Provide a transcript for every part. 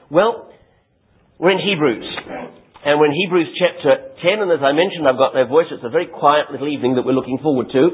Well, we're in Hebrews. And we're in Hebrews chapter 10, and as I mentioned, I've got no voice. It's a very quiet little evening that we're looking forward to.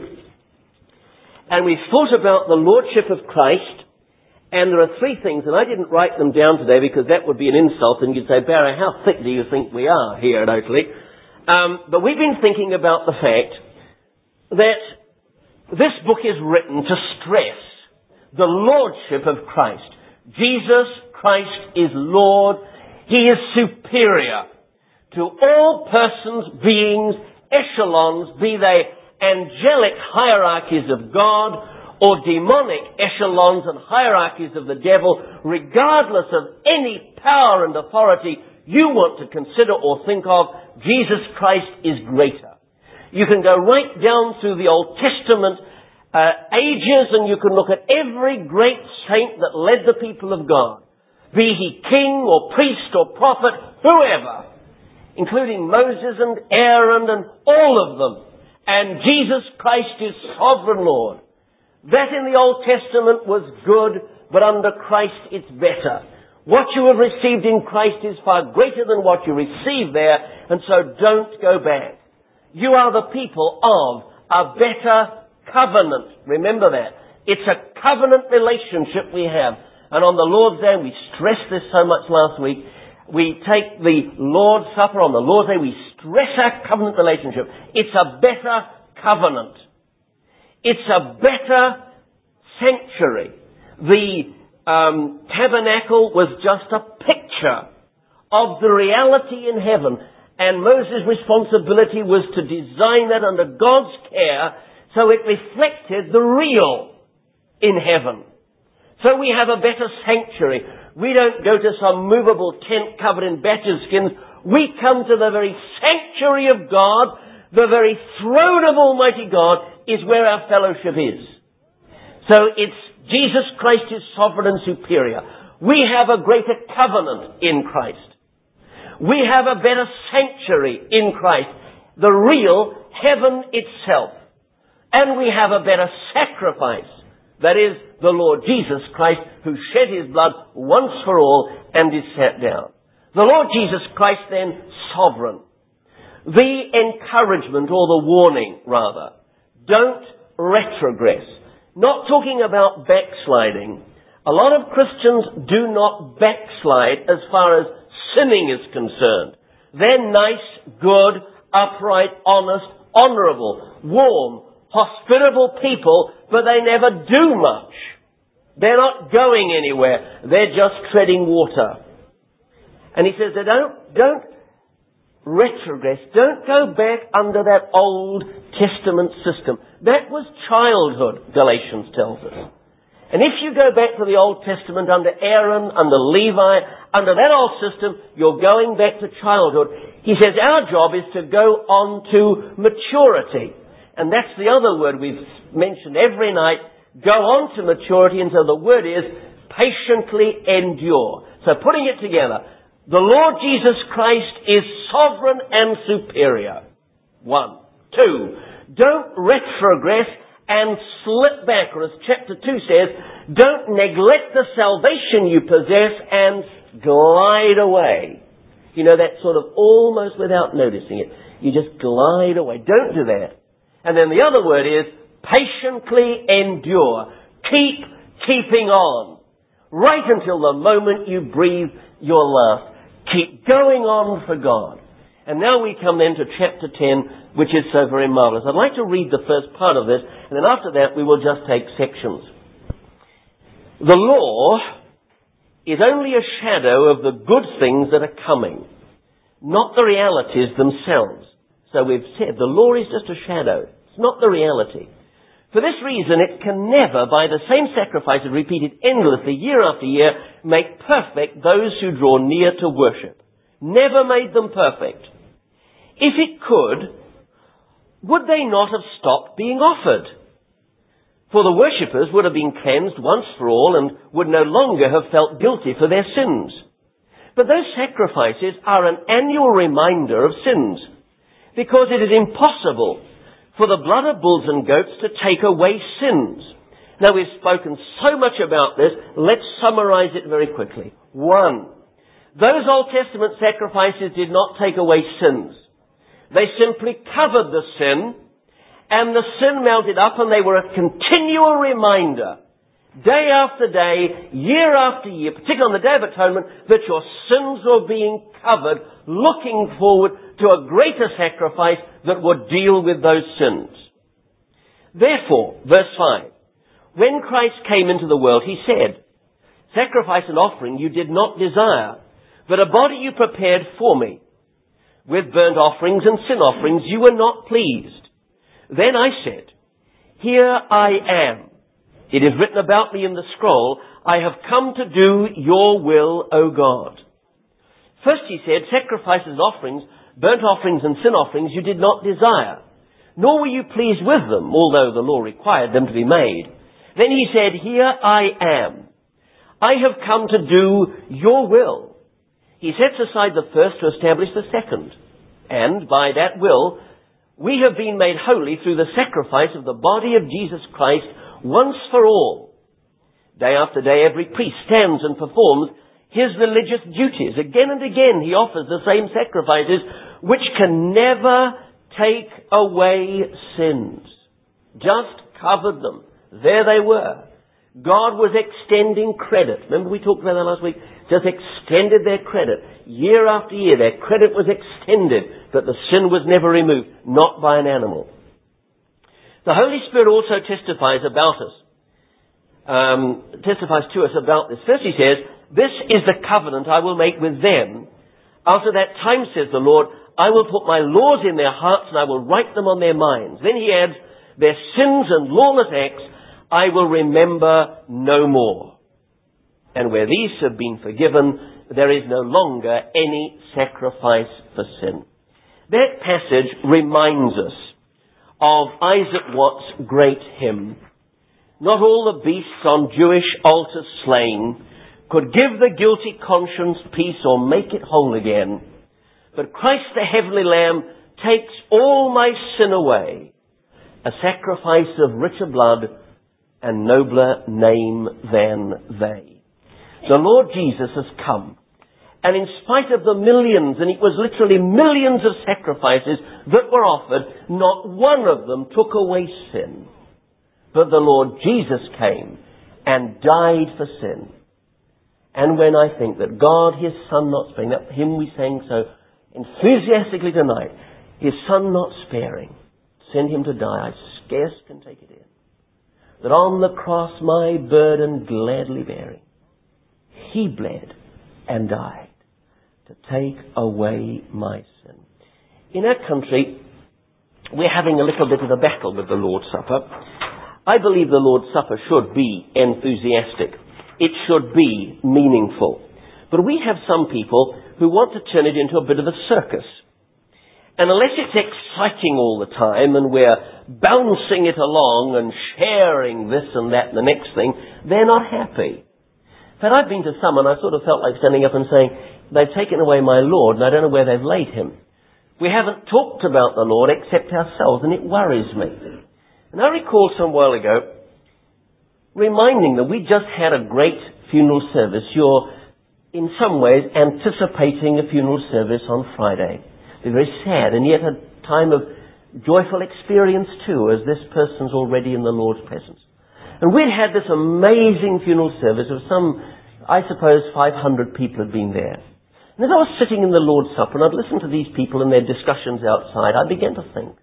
And we've thought about the Lordship of Christ, and there are three things, and I didn't write them down today because that would be an insult, and you'd say, Barry, how thick do you think we are here at Oakley? But we've been thinking about the fact that this book is written to stress the Lordship of Christ. Jesus Christ is Lord. He is superior to all persons, beings, echelons, be they angelic hierarchies of God or demonic echelons and hierarchies of the devil, regardless of any power and authority you want to consider or think of, Jesus Christ is greater. You can go right down through the Old Testament ages and you can look at every great saint that led the people of God, be he king or priest or prophet, whoever, including Moses and Aaron and all of them. And Jesus Christ is sovereign Lord. That in the Old Testament was good, but under Christ it's better. What you have received in Christ is far greater than what you received there, and so don't go back. You are the people of a better covenant. Remember that. It's a covenant relationship we have. And on the Lord's Day, we stressed this so much last week, we take the Lord's Supper on the Lord's Day, we stress our covenant relationship. It's a better covenant. It's a better sanctuary. The tabernacle was just a picture of the reality in heaven. And Moses' responsibility was to design that under God's care so it reflected the real in heaven. So we have a better sanctuary. We don't go to some movable tent covered in badger skins. We come to the very sanctuary of God. The very throne of Almighty God is where our fellowship is. So it's Jesus Christ is sovereign and superior. We have a greater covenant in Christ. We have a better sanctuary in Christ, the real heaven itself. And we have a better sacrifice, that is, the Lord Jesus Christ, who shed his blood once for all and is set down. The Lord Jesus Christ then, sovereign. The encouragement, or the warning rather, don't retrogress. Not talking about backsliding. A lot of Christians do not backslide as far as sinning is concerned. They're nice, good, upright, honest, honourable, warm, hospitable people, but they never do much. They're not going anywhere. They're just treading water. And he says, don't retrogress. Don't go back under that Old Testament system. That was childhood, Galatians tells us. And if you go back to the Old Testament under Aaron, under Levi, under that old system, you're going back to childhood. He says our job is to go on to maturity. And that's the other word we've mentioned every night. Go on to maturity, and so the word is patiently endure. So putting it together, the Lord Jesus Christ is sovereign and superior. 1. 2. Don't retrogress and slip back, or as chapter 2 says, don't neglect the salvation you possess and glide away. You know, that sort of almost without noticing it. You just glide away. Don't do that. And then the other word is patiently endure. Keeping on. Right until the moment you breathe your last. Keep going on for God. And now we come then to chapter 10, which is so very marvelous. I'd like to read the first part of this, and then after that we will just take sections. The law is only a shadow of the good things that are coming, not the realities themselves. So we've said the law is just a shadow. It's not the reality. For this reason, it can never, by the same sacrifices repeated endlessly year after year, make perfect those who draw near to worship. Never made them perfect. If it could, would they not have stopped being offered? For the worshippers would have been cleansed once for all and would no longer have felt guilty for their sins. But those sacrifices are an annual reminder of sins, because it is impossible for the blood of bulls and goats to take away sins. Now we've spoken so much about this, let's summarize it very quickly. 1. Those Old Testament sacrifices did not take away sins. They simply covered the sin, and the sin mounted up, and they were a continual reminder, day after day, year after year, particularly on the Day of Atonement, that your sins were being covered, looking forward to a greater sacrifice that would deal with those sins. Therefore, verse 5, when Christ came into the world, he said, sacrifice and offering you did not desire, but a body you prepared for me. With burnt offerings and sin offerings you were not pleased. Then I said, here I am. It is written about me in the scroll, I have come to do your will, O God. First he said, sacrifices and offerings, burnt offerings and sin offerings you did not desire, nor were you pleased with them, although the law required them to be made. Then he said, here I am. I have come to do your will. He sets aside the first to establish the second. And by that will, we have been made holy through the sacrifice of the body of Jesus Christ once for all. Day after day, every priest stands and performs his religious duties. Again and again, he offers the same sacrifices which can never take away sins. Just covered them. There they were. God was extending credit. Remember we talked about that last week? Just extended their credit. Year after year, their credit was extended, but the sin was never removed, not by an animal. The Holy Spirit also testifies to us about this. First he says, this is the covenant I will make with them. After that time, says the Lord, I will put my laws in their hearts and I will write them on their minds. Then he adds, their sins and lawless acts I will remember no more. And where these have been forgiven, there is no longer any sacrifice for sin. That passage reminds us of Isaac Watts' great hymn. Not all the beasts on Jewish altars slain could give the guilty conscience peace or make it whole again. But Christ the heavenly Lamb takes all my sin away, a sacrifice of richer blood and nobler name than they. The Lord Jesus has come, and in spite of the millions, and it was literally millions of sacrifices that were offered, not one of them took away sin. But the Lord Jesus came and died for sin. And when I think that God, His Son not sparing, that hymn we sang so enthusiastically tonight, His Son not sparing, send Him to die, I scarce can take it in. That on the cross my burden gladly bearing, He bled and died to take away my sin. In our country, we're having a little bit of a battle with the Lord's Supper. I believe the Lord's Supper should be enthusiastic. It should be meaningful. But we have some people who want to turn it into a bit of a circus. And unless it's exciting all the time and we're bouncing it along and sharing this and that and the next thing, they're not happy. But I've been to some and I sort of felt like standing up and saying, they've taken away my Lord and I don't know where they've laid Him. We haven't talked about the Lord except ourselves, and it worries me. And I recall some while ago reminding them we just had a great funeral service. You're in some ways anticipating a funeral service on Friday. It's very sad and yet a time of joyful experience too, as this person's already in the Lord's presence. And we'd had this amazing funeral service of some, I suppose, 500 people had been there. And as I was sitting in the Lord's Supper and I'd listened to these people and their discussions outside, I began to think,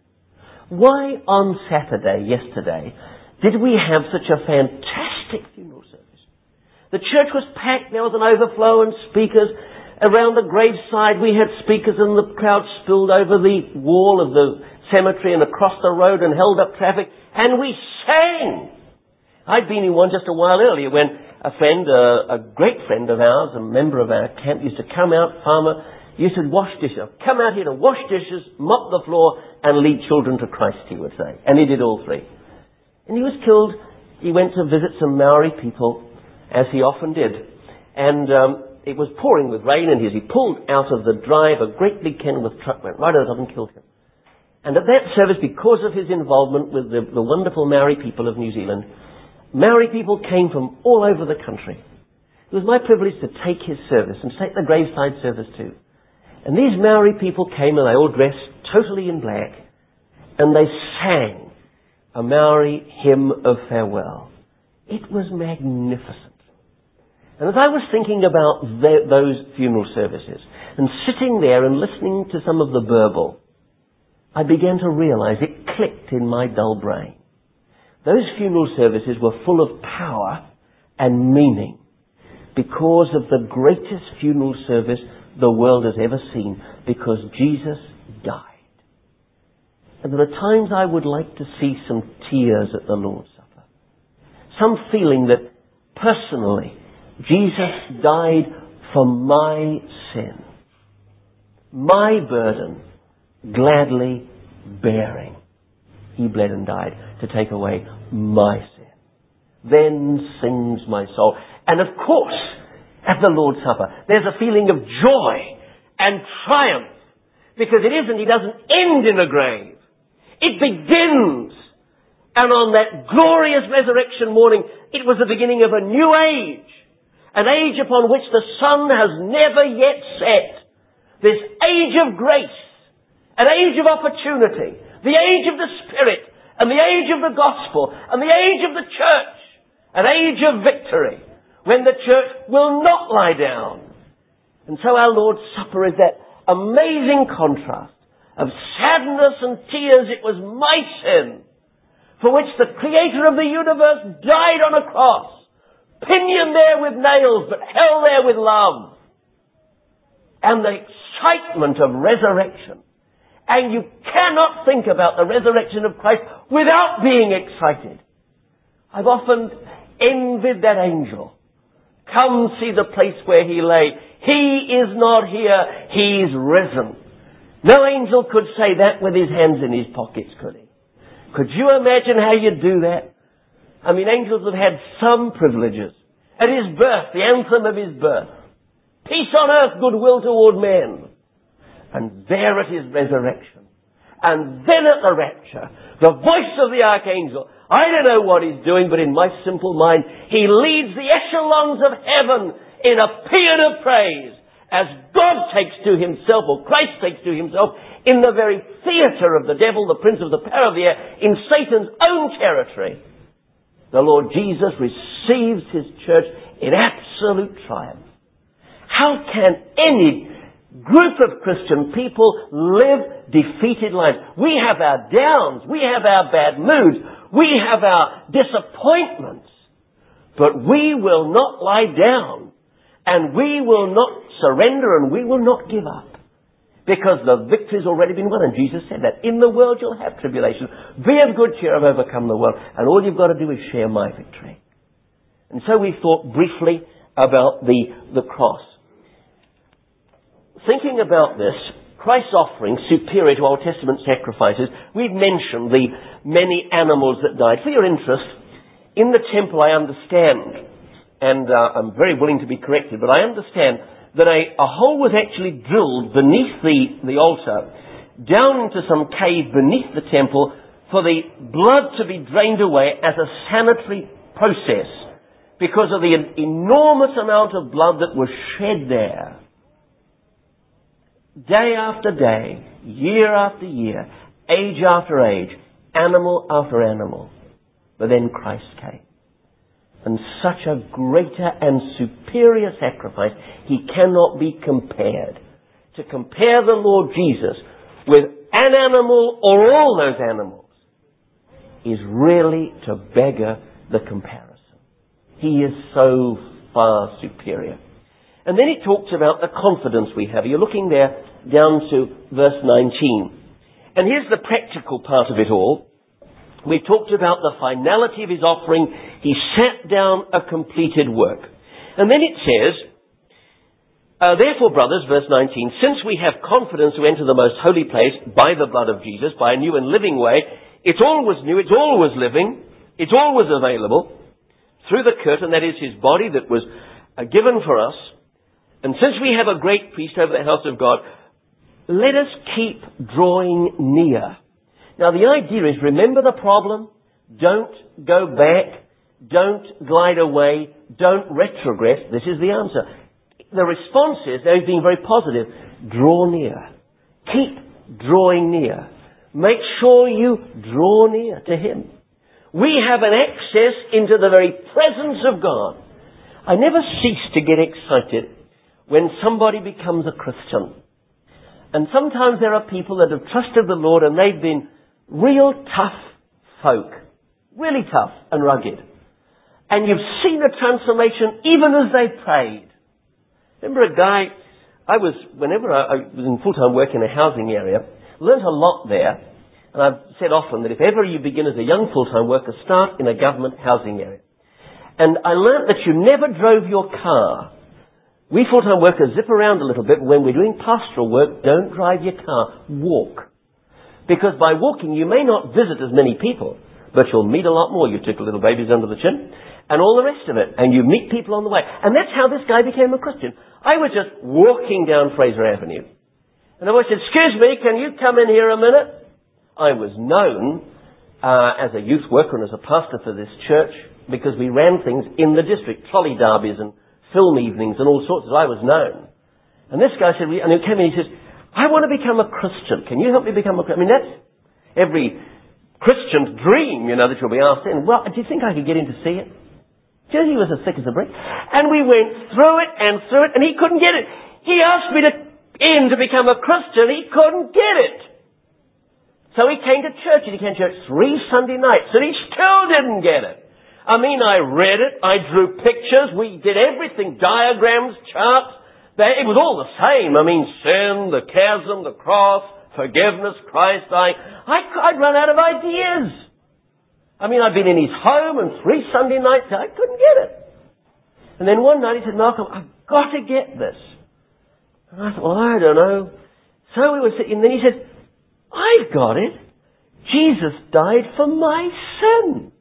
why on Saturday, yesterday, did we have such a fantastic funeral service? The church was packed, there was an overflow and speakers. Around the graveside we had speakers and the crowd spilled over the wall of the cemetery and across the road and held up traffic, and we sang. I'd been in one just a while earlier when a friend, a great friend of ours, a member of our camp, used to come out, farmer, used to wash dishes. Come out here to wash dishes, mop the floor, and lead children to Christ, he would say. And he did all three. And he was killed. He went to visit some Maori people, as he often did. And it was pouring with rain, and as he pulled out of the drive, a great big Kenworth truck went right over the top and killed him. And at that service, because of his involvement with the wonderful Maori people of New Zealand, Maori people came from all over the country It was my privilege to take his service and take the graveside service too. And these Maori people came and they all dressed totally in black and they sang a Maori hymn of farewell. It was magnificent. And as I was thinking about those funeral services and sitting there and listening to some of the burble, I began to realize it clicked in my dull brain. Those funeral services were full of power and meaning because of the greatest funeral service the world has ever seen, because Jesus died. And there are times I would like to see some tears at the Lord's Supper. Some feeling that personally Jesus died for my sin, my burden, gladly bearing. He bled and died to take away my sin. Then sings my soul. And of course, at the Lord's Supper, there's a feeling of joy and triumph. Because it isn't, he doesn't end in a grave. It begins. And on that glorious resurrection morning, it was the beginning of a new age. An age upon which the sun has never yet set. This age of grace. An age of opportunity. The age of the Spirit. And the age of the gospel. And the age of the church. An age of victory. When the church will not lie down. And so our Lord's Supper is that amazing contrast of sadness and tears. It was my sin, for which the Creator of the universe died on a cross, pinioned there with nails, but held there with love. And the excitement of resurrection. And you cannot think about the resurrection of Christ without being excited. I've often envied that angel. Come see the place where he lay. He is not here. He's risen. No angel could say that with his hands in his pockets, could he? Could you imagine how you'd do that? I mean, angels have had some privileges. At his birth, the anthem of his birth. Peace on earth, goodwill toward men. And there at his resurrection. And then at the rapture, the voice of the archangel. I don't know what he's doing, but in my simple mind, he leads the echelons of heaven in a paean of praise as God takes to himself, or Christ takes to himself, in the very theatre of the devil, the prince of the power of the air, in Satan's own territory. The Lord Jesus receives his church in absolute triumph. How can any group of Christian people live defeated lives? We have our downs, we have our bad moods, we have our disappointments, but we will not lie down, and we will not surrender, and we will not give up, because the victory's already been won. And Jesus said that in the world you'll have tribulation. Be of good cheer, I've overcome the world, and all you've got to do is share my victory. And so we thought briefly about the cross. Thinking about this, Christ's offering, superior to Old Testament sacrifices, we've mentioned the many animals that died. For your interest, in the temple I understand, and I'm very willing to be corrected, but I understand that a hole was actually drilled beneath the altar, down into some cave beneath the temple, for the blood to be drained away as a sanitary process, because of the enormous amount of blood that was shed there. Day after day, year after year, age after age, animal after animal. But then Christ came. And such a greater and superior sacrifice, he cannot be compared. To compare the Lord Jesus with an animal or all those animals is really to beggar the comparison. He is so far superior. And then he talks about the confidence we have. You're looking there down to verse 19. And here's the practical part of it all. We talked about the finality of his offering. He sat down a completed work. And then it says, therefore, brothers, verse 19, since we have confidence to enter the most holy place by the blood of Jesus, by a new and living way, it's always new, it's always living, it's always available, through the curtain, that is his body that was given for us. And since we have a great priest over the house of God, let us keep drawing near. Now the idea is, remember the problem? Don't go back. Don't glide away. Don't retrogress. This is the answer. The response is, now he's being very positive, draw near. Keep drawing near. Make sure you draw near to Him. We have an access into the very presence of God. I never cease to get excited when somebody becomes a Christian. And sometimes there are people that have trusted the Lord and they've been real tough folk. Really tough and rugged. And you've seen a transformation even as they prayed. Remember a guy, whenever I was in full-time work in a housing area, learnt a lot there. And I've said often that if ever you begin as a young full-time worker, start in a government housing area. And I learnt that you never drove your car. We full-time workers zip around a little bit. When we're doing pastoral work, don't drive your car. Walk. Because by walking, you may not visit as many people, but you'll meet a lot more. You tickle little babies under the chin, and all the rest of it. And you meet people on the way. And that's how this guy became a Christian. I was just walking down Fraser Avenue. And the voice said, "Excuse me, can you come in here a minute?" I was known as a youth worker and as a pastor for this church because we ran things in the district, trolley derbies and film evenings and all sorts. I was known. And this guy said, and he came in, he says, "I want to become a Christian. Can you help me become a Christian?" I mean, that's every Christian's dream, that you'll be asked in. Well, do you think I could get in to see it? Because he was as thick as a brick. And we went through it, and he couldn't get it. He asked me to become a Christian. He couldn't get it. So he came to church, and he came to church 3 Sunday nights, and he still didn't get it. I mean, I read it, I drew pictures, we did everything, diagrams, charts. It was all the same. I mean, sin, the chasm, the cross, forgiveness, Christ dying. I'd run out of ideas. I mean, I'd been in his home, and 3 Sunday nights, I couldn't get it. And then one night he said, "Malcolm, I've got to get this." And I thought, well, I don't know. So we were sitting, and then he said, "I've got it. Jesus died for my sin."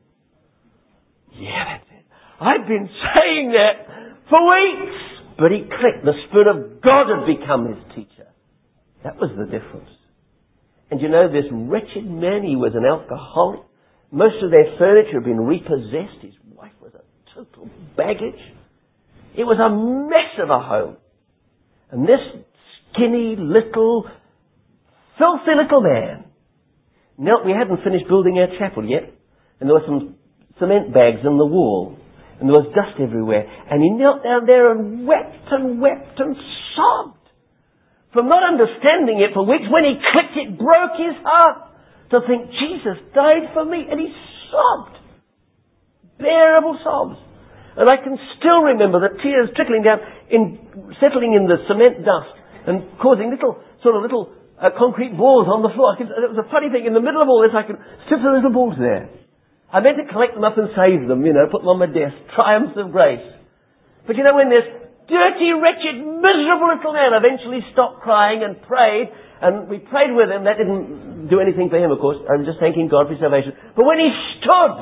Yeah, that's it. I've been saying that for weeks. But he clicked. The Spirit of God had become his teacher. That was the difference. And this wretched man, he was an alcoholic. Most of their furniture had been repossessed. His wife was a total baggage. It was a mess of a home. And this skinny little filthy little man knelt. We hadn't finished building our chapel yet, and there were some cement bags in the wall, and there was dust everywhere, and he knelt down there and wept and sobbed from not understanding it for weeks. When he clicked, it broke his heart to think Jesus died for me, and he sobbed, bearable sobs. And I can still remember the tears trickling down, settling in the cement dust and causing little concrete balls on the floor. It was a funny thing. In the middle of all this, I could still see little balls there. I meant to collect them up and save them, put them on my desk. Triumphs of grace. But when this dirty, wretched, miserable little man eventually stopped crying and prayed, and we prayed with him, that didn't do anything for him, of course. I'm just thanking God for his salvation. But when he stood,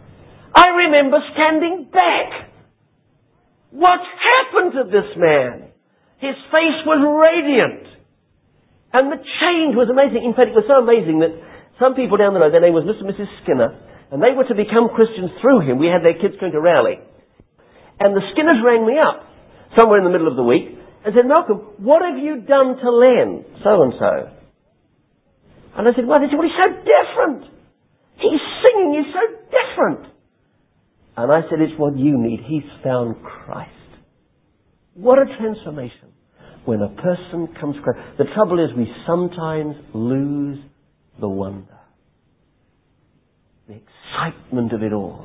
I remember standing back. What happened to this man? His face was radiant. And the change was amazing. In fact, it was so amazing that some people down the road, their name was Mr. and Mrs. Skinner, and they were to become Christians through him. We had their kids going to Rowley. And the Skinners rang me up somewhere in the middle of the week and said, "Malcolm, what have you done to Len so-and-so?" And I said, "Well," they said, "well, he's so different. He's singing, he's so different." And I said, "It's what you need. He's found Christ." What a transformation when a person comes to Christ. The trouble is we sometimes lose the wonder, the excitement of it all,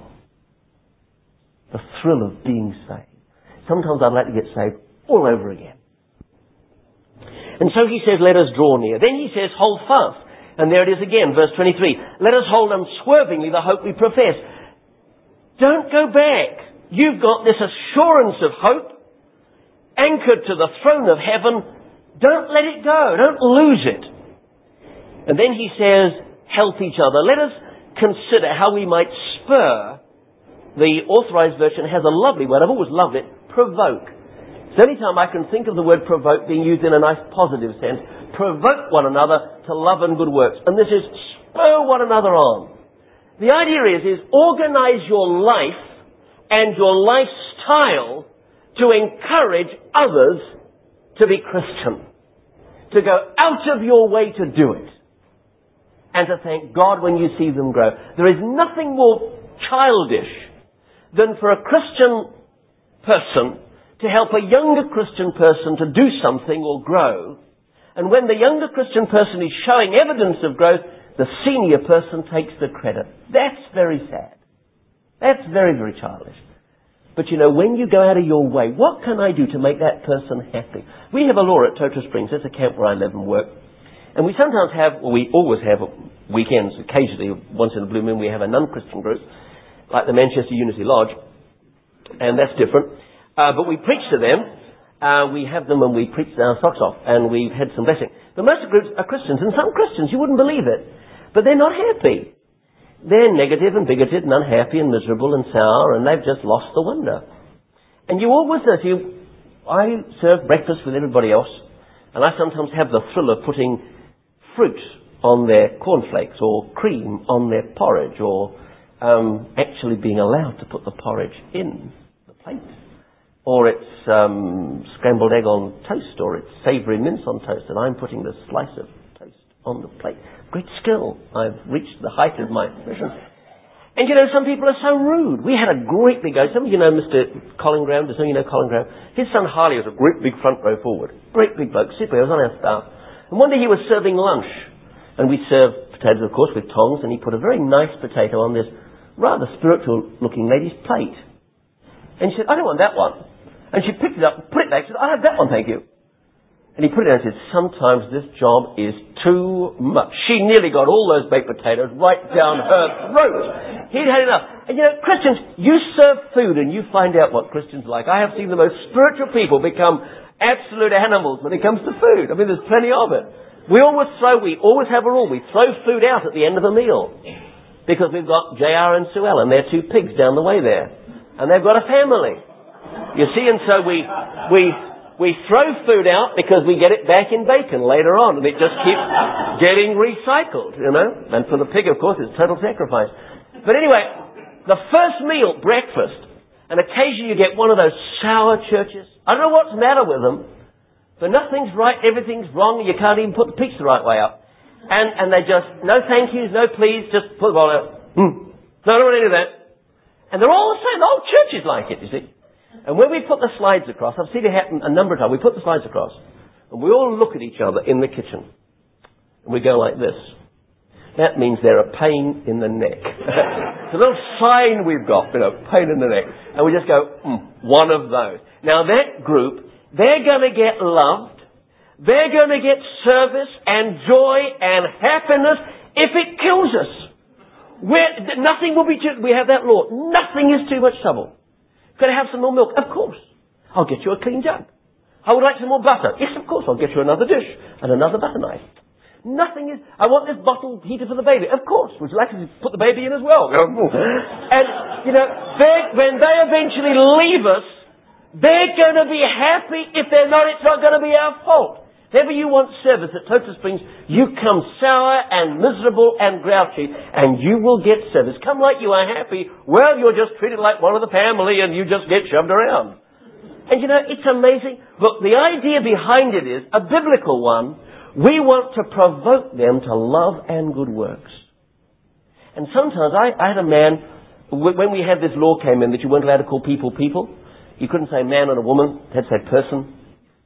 the thrill of being saved. Sometimes I'd like to get saved all over again. And so he says, let us draw near. Then he says, hold fast. And there it is again, verse 23. Let us hold unswervingly the hope we profess. Don't go back. You've got this assurance of hope anchored to the throne of heaven. Don't let it go. Don't lose it. And then he says, help each other. Let us consider how we might spur. The Authorized Version has a lovely word. I've always loved it. Provoke. It's the only time I can think of the word provoke being used in a nice positive sense. Provoke one another to love and good works. And this is spur one another on. The idea is organize your life and your lifestyle to encourage others to be Christian. To go out of your way to do it. And to thank God when you see them grow. There is nothing more childish than for a Christian person to help a younger Christian person to do something or grow. And when the younger Christian person is showing evidence of growth, the senior person takes the credit. That's very sad. That's very, very childish. But you know, when you go out of your way, what can I do to make that person happy? We have a law at Toto Springs. That's a camp where I live and work. And we sometimes have, well, we always have weekends, occasionally, once in a blue moon, we have a non-Christian group, like the Manchester Unity Lodge. And that's different. But we preach to them. We have them and we preach our socks off. And we've had some blessing. But most of the groups are Christians. And some Christians, you wouldn't believe it, but they're not happy. They're negative and bigoted and unhappy and miserable and sour, and they've just lost the wonder. And you always know, I serve breakfast with everybody else, and I sometimes have the thrill of putting fruit on their cornflakes or cream on their porridge, or actually being allowed to put the porridge in the plate. Or it's scrambled egg on toast, or it's savoury mince on toast, and I'm putting the slice of toast on the plate. Great skill. I've reached the height of my mission. And you know, some people are so rude. We had a great big guy. Some of you know Mr. Colin Graham. Does some of you know Colin Graham? His son Harley was a great big front row forward. Great big bloke. Super. He was on our staff. And one day he was serving lunch. And we served potatoes, of course, with tongs. And he put a very nice potato on this rather spiritual looking lady's plate. And she said, I don't want that one. And she picked it up, put it back. She said, I have that one, thank you. And he put it down and said, sometimes this job is too much. She nearly got all those baked potatoes right down her throat. He'd had enough. And you know, Christians, you serve food and you find out what Christians like. I have seen the most spiritual people become absolute animals when it comes to food. I mean, there's plenty of it. We always have a rule. We throw food out at the end of a meal. Because we've got J.R. and Sue Ellen. They're two pigs down the way there. And they've got a family. You see, and so we throw food out because we get it back in bacon later on, and it just keeps getting recycled, you know. And for the pig, of course, it's total sacrifice. But anyway, the first meal, breakfast, and occasionally you get one of those sour churches. I don't know what's the matter with them, but nothing's right, everything's wrong, and you can't even put the pizza the right way up. And they just, no thank yous, no please, just put the ball out. No, I don't want any of that. And they're all the same. The whole church is like it, you see. And when we put the slides across, I've seen it happen a number of times, we put the slides across, and we all look at each other in the kitchen. And we go like this. That means they're a pain in the neck. It's a little sign we've got, you know, pain in the neck. And we just go, one of those. Now that group, they're going to get loved, they're going to get service and joy and happiness if it kills us. Nothing will be we have that law. Nothing is too much trouble. Could I have some more milk? Of course. I'll get you a clean jug. I would like some more butter. Yes, of course. I'll get you another dish and another butter knife. Nothing is... I want this bottle heater for the baby. Of course. Would you like to put the baby in as well? And, you know, when they eventually leave us, they're going to be happy. If they're not, it's not going to be our fault. Whenever you want service at Toto Springs, you come sour and miserable and grouchy, and you will get service. Come like you are happy, well, you're just treated like one of the family, and you just get shoved around. And you know, it's amazing. Look, the idea behind it is a biblical one. We want to provoke them to love and good works. And sometimes I had a man, when we had this law came in that you weren't allowed to call people people, you couldn't say man and a woman, you had to say person.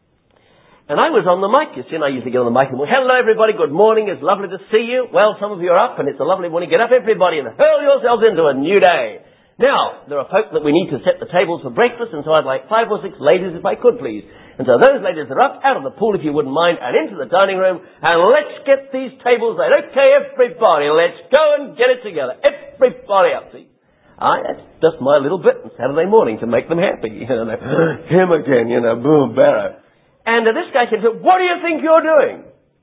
And I was on the mic, you see, and I usually get on the mic and go, hello everybody, good morning, it's lovely to see you. Well, some of you are up, and it's a lovely morning. Get up everybody and hurl yourselves into a new day. Now, there are folk that we need to set the tables for breakfast, and so I'd like 5 or 6 ladies if I could, please. And so those ladies are up, out of the pool if you wouldn't mind, and into the dining room, and let's get these tables laid. Okay, everybody, let's go and get it together. Everybody up, see. That's just my little bit on Saturday morning to make them happy. You know, him again, you know, boom, barrow. And this guy said, what do you think you're doing?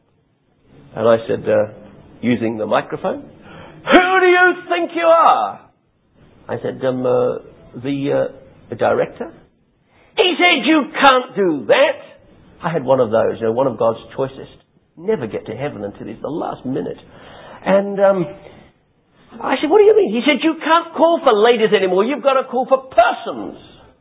And I said, using the microphone, who do you think you are? I said, the director? He said, you can't do that. I had one of those, you know, one of God's choicest. Never get to heaven until it's the last minute. And I said, what do you mean? He said, you can't call for ladies anymore. You've got to call for persons.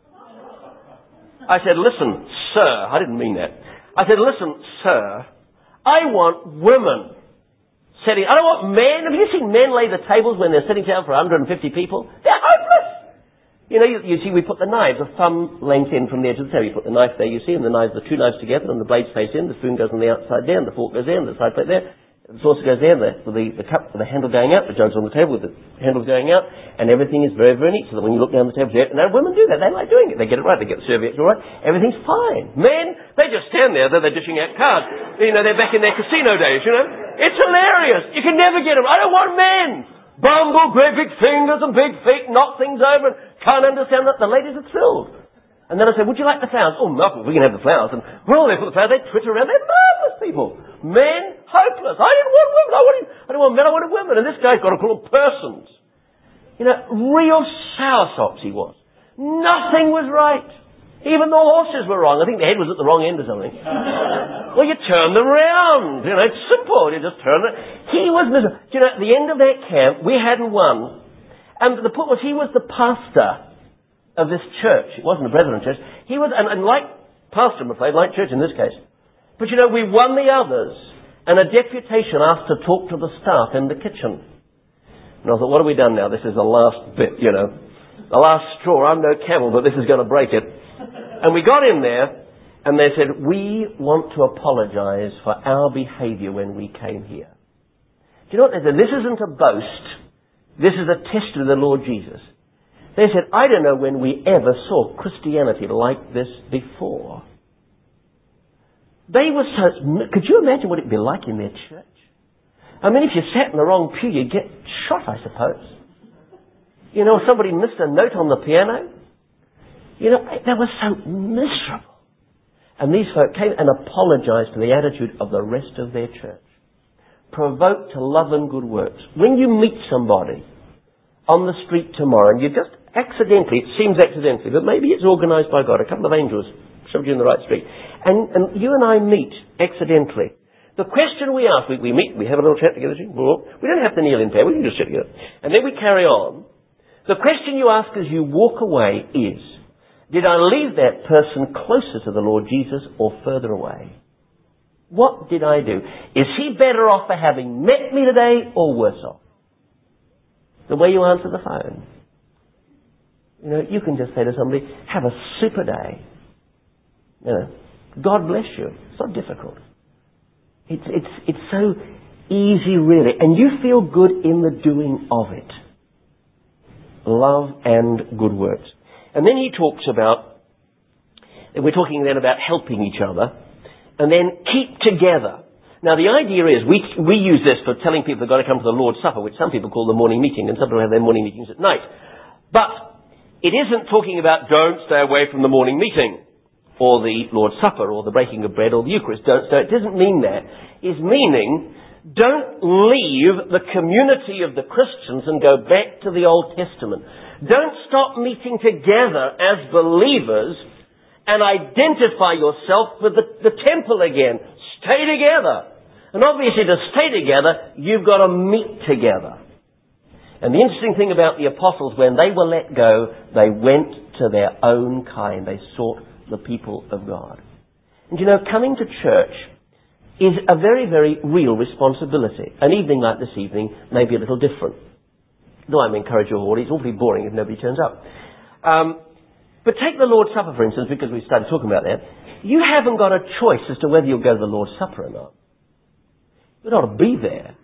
I said, listen, sir. I didn't mean that. I said, listen, sir. I want women sitting. I don't want men. Have you seen men lay the tables when they're sitting down for 150 people? They're hopeless. You know, you see, we put the knives a thumb length in from the edge of the table. You put the knife there, you see, and the two knives together, and the blades face in. The spoon goes on the outside there, and the fork goes there, and the side plate there. The saucer goes there, with the cup with the handle going out, the jug's on the table with the handle going out, and everything is very, very neat. So that when you look down the table, and women do that. They like doing it. They get it right. They get the serviettes all right. Everything's fine. Men, they just stand there. They're dishing out cards. You know, they're back in their casino days, you know. It's hilarious. You can never get them. I don't want men. Bumble, great big fingers and big feet, knock things over, and can't understand that. The ladies are thrilled. And then I said, would you like the flowers? Oh, Malcolm, we can have the flowers. And well, they put the flowers, they twitter around. They're marvelous people. Men, hopeless. I didn't want women. I didn't want men, I wanted women. And this guy's got to call them persons. You know, real soursop he was. Nothing was right. Even the horses were wrong. I think the head was at the wrong end or something. Well, you turn them round. You know, it's simple. You just turn it. He was miserable. You know, at the end of that camp, we hadn't won. And the point was, he was the pastor of this church. It wasn't a Brethren church. He was, and like pastor, I'm afraid, like church in this case. But you know, we won the others, and a deputation asked to talk to the staff in the kitchen. And I thought, what have we done now? This is the last bit, you know. The last straw. I'm no camel, but this is going to break it. And we got in there, and they said, we want to apologise for our behaviour when we came here. Do you know what they said? This isn't a boast. This is a test of the Lord Jesus. They said, I don't know when we ever saw Christianity like this before. They were so... Could you imagine what it'd be like in their church? I mean, if you sat in the wrong pew, you'd get shot, I suppose. You know, somebody missed a note on the piano. You know, they were so miserable. And these folk came and apologised for the attitude of the rest of their church. Provoked to love and good works. When you meet somebody on the street tomorrow, and you just accidentally, it seems accidentally, but maybe it's organised by God, a couple of angels shoved you in the right street, and you and I meet accidentally. The question we ask, we meet, we have a little chat together, we don't have to kneel in prayer, we can just sit together, and then we carry on. The question you ask as you walk away is, did I leave that person closer to the Lord Jesus or further away? What did I do? Is he better off for having met me today or worse off? The way you answer the phone. You know, you can just say to somebody, have a super day. You know, God bless you. It's not difficult. It's so easy, really. And you feel good in the doing of it. Love and good works. And then he talks about, and we're talking then about helping each other, and then keep together. Now the idea is, we use this for telling people they've got to come to the Lord's Supper, which some people call the morning meeting, and some people have their morning meetings at night. But it isn't talking about don't stay away from the morning meeting, or the Lord's Supper, or the breaking of bread, or the Eucharist. It doesn't mean that. It's meaning, don't leave the community of the Christians and go back to the Old Testament. Don't stop meeting together as believers and identify yourself with the temple again. Stay together. And obviously to stay together, you've got to meet together. And the interesting thing about the apostles, when they were let go, they went to their own kind. They sought the people of God. And you know, coming to church is a very, very real responsibility. An evening like this evening may be a little different. No, I'm encouraging you all. It's awfully boring if nobody turns up. But take the Lord's Supper, for instance, because we started talking about that. You haven't got a choice as to whether you'll go to the Lord's Supper or not. You've got to be there.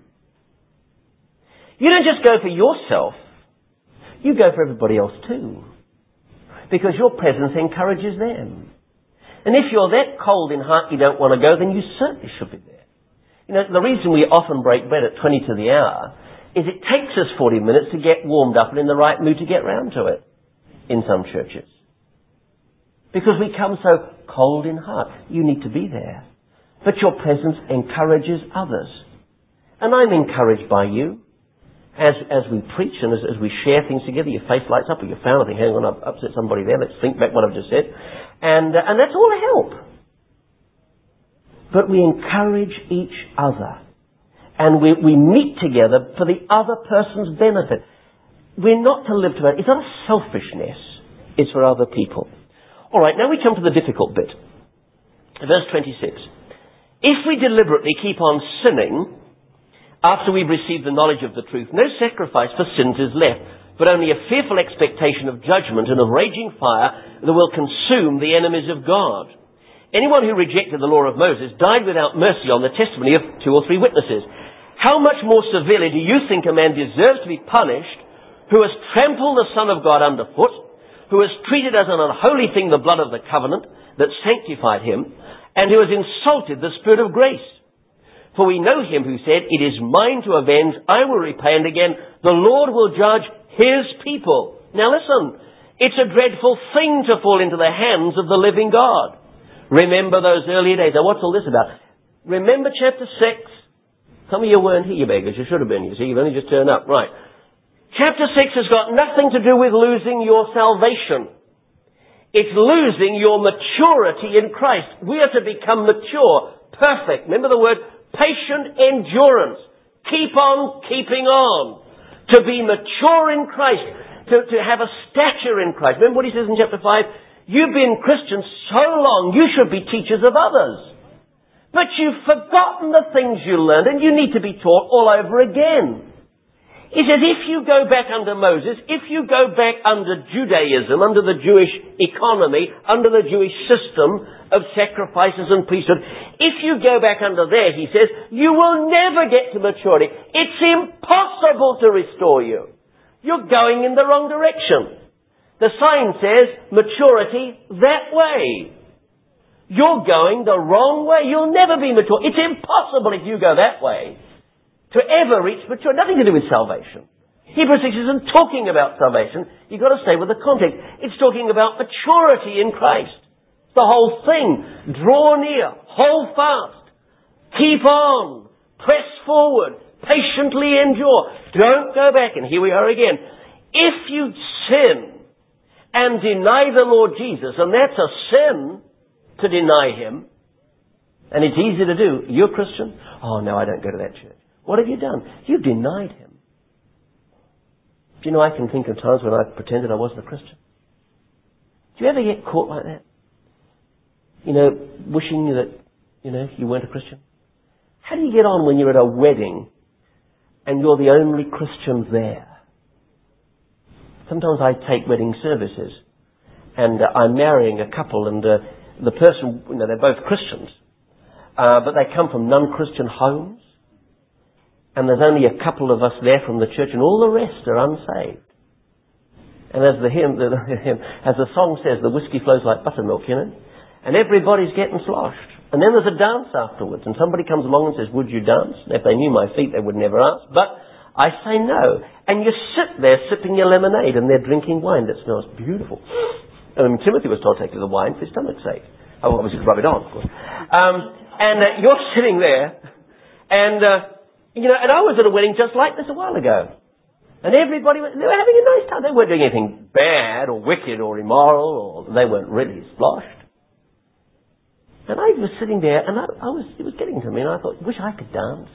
You don't just go for yourself. You go for everybody else too. Because your presence encourages them. And if you're that cold in heart you don't want to go, then you certainly should be there. You know, the reason we often break bread at 20 to the hour is it takes us 40 minutes to get warmed up and in the right mood to get round to it in some churches. Because we come so cold in heart. You need to be there. But your presence encourages others. And I'm encouraged by you. As we preach and as we share things together, your face lights up, or you found, I think, hang on, I've upset somebody there, let's think back what I've just said. And that's all a help. But we encourage each other. And we meet together for the other person's benefit. We're not to live to it. It's not a selfishness. It's for other people. All right, now we come to the difficult bit. Verse 26. If we deliberately keep on sinning after we've received the knowledge of the truth, no sacrifice for sins is left, but only a fearful expectation of judgment and of raging fire that will consume the enemies of God. Anyone who rejected the law of Moses died without mercy on the testimony of 2 or 3 witnesses. How much more severely do you think a man deserves to be punished who has trampled the Son of God underfoot, who has treated as an unholy thing the blood of the covenant that sanctified him, and who has insulted the Spirit of grace? For we know him who said, "It is mine to avenge, I will repay," and again, "The Lord will judge his people." Now listen, it's a dreadful thing to fall into the hands of the living God. Remember those earlier days. Now what's all this about? Remember chapter 6? Some of you weren't here, beggars. You should have been. You see, you've only just turned up. Right. Chapter 6 has got nothing to do with losing your salvation. It's losing your maturity in Christ. We are to become mature, perfect. Remember the word patient endurance. Keep on keeping on. To be mature in Christ. To have a stature in Christ. Remember what he says in chapter 5? You've been Christians so long, you should be teachers of others. But you've forgotten the things you learned and you need to be taught all over again. He says, if you go back under Moses, if you go back under Judaism, under the Jewish economy, under the Jewish system of sacrifices and priesthood, if you go back under there, he says, you will never get to maturity. It's impossible to restore you. You're going in the wrong direction. The sign says, maturity that way. You're going the wrong way. You'll never be mature. It's impossible if you go that way to ever reach maturity. Nothing to do with salvation. Hebrews 6 isn't talking about salvation. You've got to stay with the context. It's talking about maturity in Christ. The whole thing. Draw near. Hold fast. Keep on. Press forward. Patiently endure. Don't go back. And here we are again. If you sin and deny the Lord Jesus, and that's a sin to deny him, and it's easy to do. You're a Christian? Oh no, I don't go to that church. What have you done? You've denied him. Do you know, I can think of times when I pretended I wasn't a Christian. Do you ever get caught like that? You know, wishing that, you weren't a Christian? How do you get on when you're at a wedding and you're the only Christian there? Sometimes I take wedding services and I'm marrying a couple and the person, they're both Christians, but they come from non-Christian homes. And there's only a couple of us there from the church, and all the rest are unsaved. And as as the song says, the whiskey flows like buttermilk, and everybody's getting sloshed. And then there's a dance afterwards, and somebody comes along and says, would you dance? And if they knew my feet, they would never ask. But I say no. And you sit there sipping your lemonade, and they're drinking wine that smells beautiful. Timothy was told to take a little wine for his stomach's sake. Oh, obviously to rub it on, of course. And you're sitting there, and I was at a wedding just like this a while ago. And everybody, they were having a nice time. They weren't doing anything bad or wicked or immoral, or they weren't really sloshed. And I was sitting there, and it was getting to me, and I thought, wish I could dance.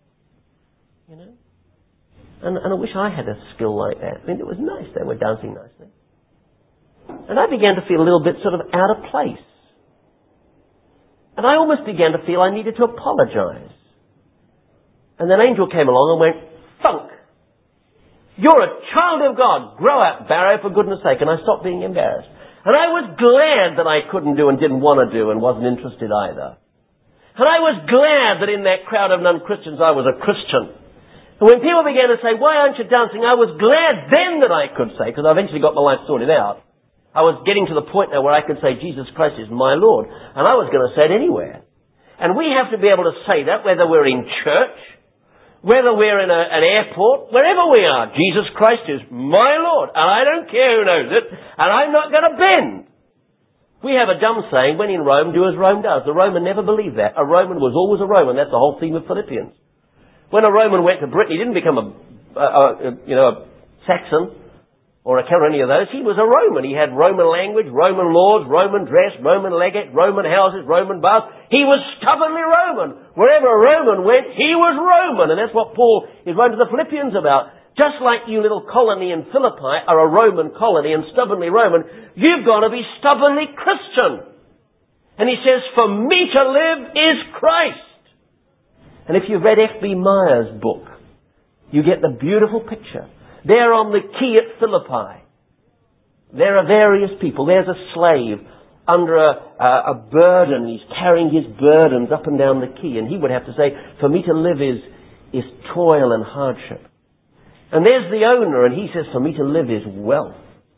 And I wish I had a skill like that. I mean, it was nice. They were dancing nicely. And I began to feel a little bit sort of out of place. And I almost began to feel I needed to apologize. And an angel came along and went, thunk! You're a child of God. Grow up, Barrow, for goodness sake. And I stopped being embarrassed. And I was glad that I couldn't do and didn't want to do and wasn't interested either. And I was glad that in that crowd of non-Christians I was a Christian. And when people began to say, why aren't you dancing? I was glad then that I could say, because I eventually got my life sorted out. I was getting to the point now where I could say, Jesus Christ is my Lord. And I was going to say it anywhere. And we have to be able to say that whether we're in church, whether we're in an airport, wherever we are, Jesus Christ is my Lord. And I don't care who knows it. And I'm not going to bend. We have a dumb saying, when in Rome, do as Rome does. The Roman never believed that. A Roman was always a Roman. That's the whole theme of Philippians. When a Roman went to Britain, he didn't become a Saxon or any of those. He was a Roman. He had Roman language, Roman laws, Roman dress, Roman legate, Roman houses, Roman baths. He was stubbornly Roman. Wherever a Roman went, he was Roman. And that's what Paul is writing to the Philippians about. Just like you little colony in Philippi are a Roman colony and stubbornly Roman, you've got to be stubbornly Christian. And he says, for me to live is Christ. And if you've read F.B. Meyer's book, you get the beautiful picture. There on the quay at Philippi, there are various people. There's a slave under a burden. He's carrying his burdens up and down the quay. And he would have to say, for me to live is toil and hardship. And there's the owner, and he says, for me to live is wealth.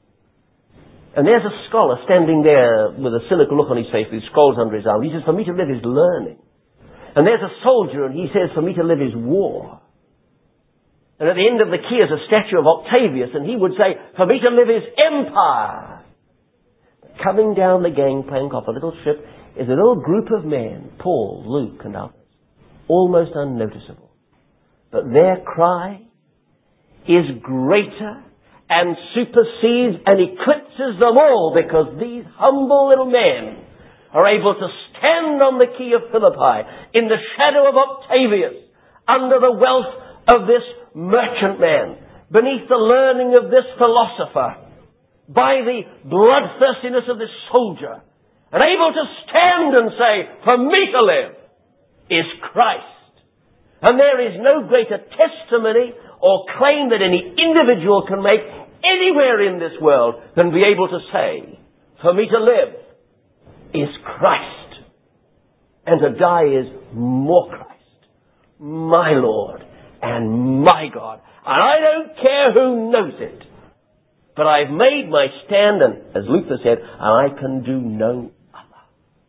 And there's a scholar standing there with a cynical look on his face with scrolls under his arm. He says, for me to live is learning. And there's a soldier, and he says, for me to live is war. And at the end of the quay is a statue of Octavius, and he would say, for me to live is empire. Coming down the gangplank of a little ship is a little group of men, Paul, Luke, and others, almost unnoticeable. But their cry is greater and supersedes and eclipses them all, because these humble little men are able to stand on the quay of Philippi in the shadow of Octavius, under the wealth of this merchant man, beneath the learning of this philosopher, by the bloodthirstiness of this soldier, and able to stand and say, for me to live is Christ. And there is no greater testimony or claim that any individual can make anywhere in this world than be able to say, for me to live is Christ, and to die is more Christ, my Lord and my God. And I don't care who knows it, but I've made my stand, and as Luther said, and I can do no other.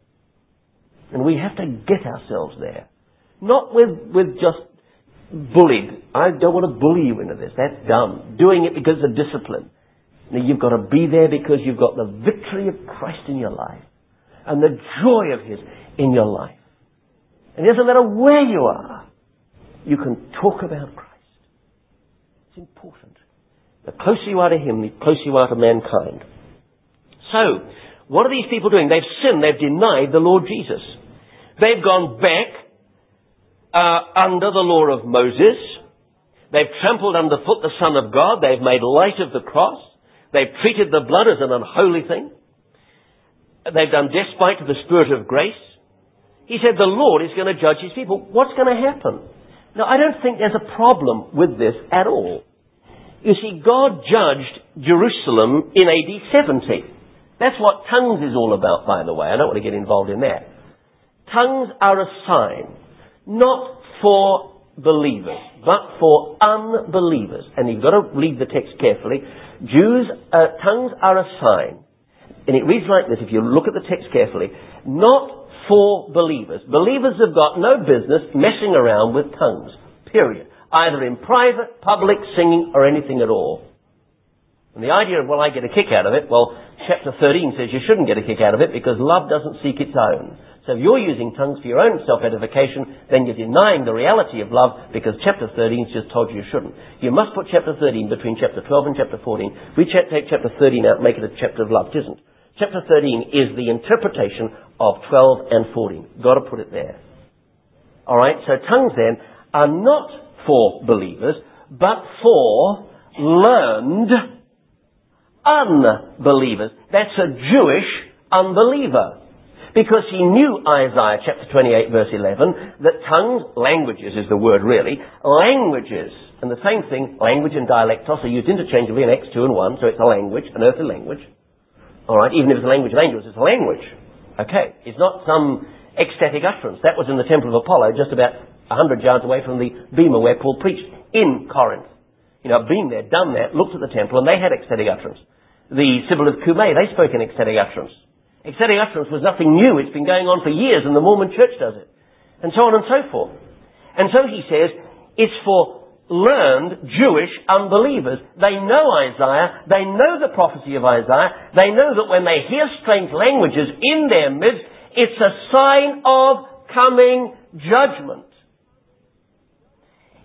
And we have to get ourselves there. Not with just bullied. I don't want to bully you into this. That's dumb. Doing it because of discipline. Now, you've got to be there because you've got the victory of Christ in your life and the joy of His in your life. And it doesn't matter where you are, you can talk about Christ. It's important. The closer you are to Him, the closer you are to mankind. So, what are these people doing? They've sinned. They've denied the Lord Jesus. They've gone back under the law of Moses. They've trampled underfoot the Son of God. They've made light of the cross. They've treated the blood as an unholy thing. They've done despite to the Spirit of grace. He said the Lord is going to judge His people. What's going to happen? Now, I don't think there's a problem with this at all. You see, God judged Jerusalem in AD 70. That's what tongues is all about, by the way. I don't want to get involved in that. Tongues are a sign, not for believers, but for unbelievers. And you've got to read the text carefully. Tongues are a sign. And it reads like this, if you look at the text carefully, not for believers. Believers have got no business messing around with tongues, period. Either in private, public, singing, or anything at all. And the idea of, well, I get a kick out of it, well, chapter 13 says you shouldn't get a kick out of it because love doesn't seek its own. So if you're using tongues for your own self-edification, then you're denying the reality of love because chapter 13's just told you shouldn't. You must put chapter 13 between chapter 12 and chapter 14. We take chapter 13 out and make it a chapter of love. It isn't. Chapter 13 is the interpretation of 12 and 14. Got to put it there. Alright, so tongues then are not for believers, but for learned unbelievers. That's a Jewish unbeliever. Because he knew Isaiah chapter 28 verse 11, that tongues, languages is the word really, languages, and the same thing, language and dialectos are used interchangeably in Acts 2 and 1, so it's a language, an earthly language. Alright, even if it's a language of angels, it's a language. Okay, it's not some ecstatic utterance. That was in the temple of Apollo, just about 100 yards away from the bema where Paul preached, in Corinth. You know, I've been there, done that, looked at the temple, and they had ecstatic utterance. The Sibyl of Cumae, they spoke in ecstatic utterance. Ecstatic utterance was nothing new. It's been going on for years, and the Mormon Church does it. And so on and so forth. And so he says, it's for learned Jewish unbelievers. They know Isaiah. They know the prophecy of Isaiah. They know that when they hear strange languages in their midst, it's a sign of coming judgment.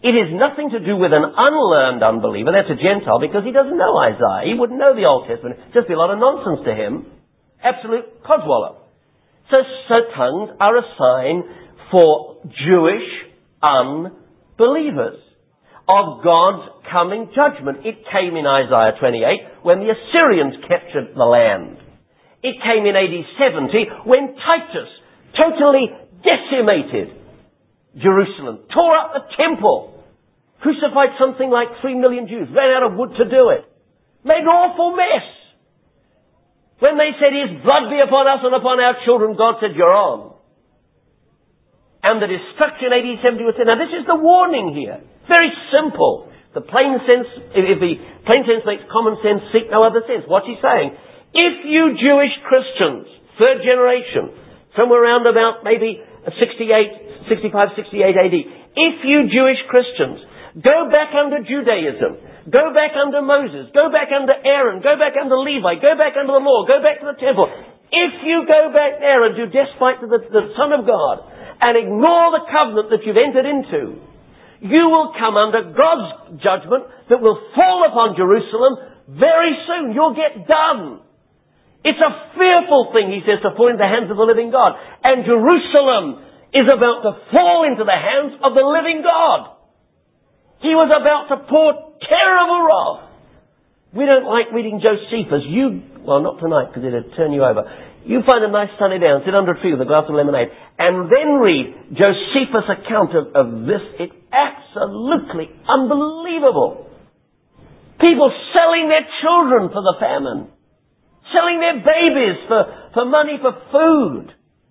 It is nothing to do with an unlearned unbeliever. That's a Gentile, because he doesn't know Isaiah. He wouldn't know the Old Testament. It'd just be a lot of nonsense to him. Absolute codswallop. So tongues are a sign for Jewish unbelievers of God's coming judgment. It came in Isaiah 28 when the Assyrians captured the land. It came in AD 70 when Titus totally decimated Jerusalem, tore up the temple, crucified something like 3 million Jews, ran out of wood to do it, made an awful mess. When they said, "His blood be upon us and upon our children," God said, "You're on." And the destruction AD 70 was said. Now this is the warning here. Very simple. The plain sense, if the plain sense makes common sense, seek no other sense. What's he saying? If you Jewish Christians, third generation, somewhere around about maybe 65, 68 AD, if you Jewish Christians go back under Judaism, go back under Moses, go back under Aaron, go back under Levi, go back under the law, go back to the temple, if you go back there and do despite to the Son of God and ignore the covenant that you've entered into, you will come under God's judgment that will fall upon Jerusalem very soon. You'll get done. It's a fearful thing, he says, to fall into the hands of the living God. And Jerusalem is about to fall into the hands of the living God. He was about to pour terrible wrath. We don't like reading Josephus. Well, not tonight, because it'll turn you over. You find a nice sunny day and sit under a tree with a glass of lemonade, and then read Josephus' account of this. It's absolutely unbelievable. People selling their children for the famine. Selling their babies for money for food.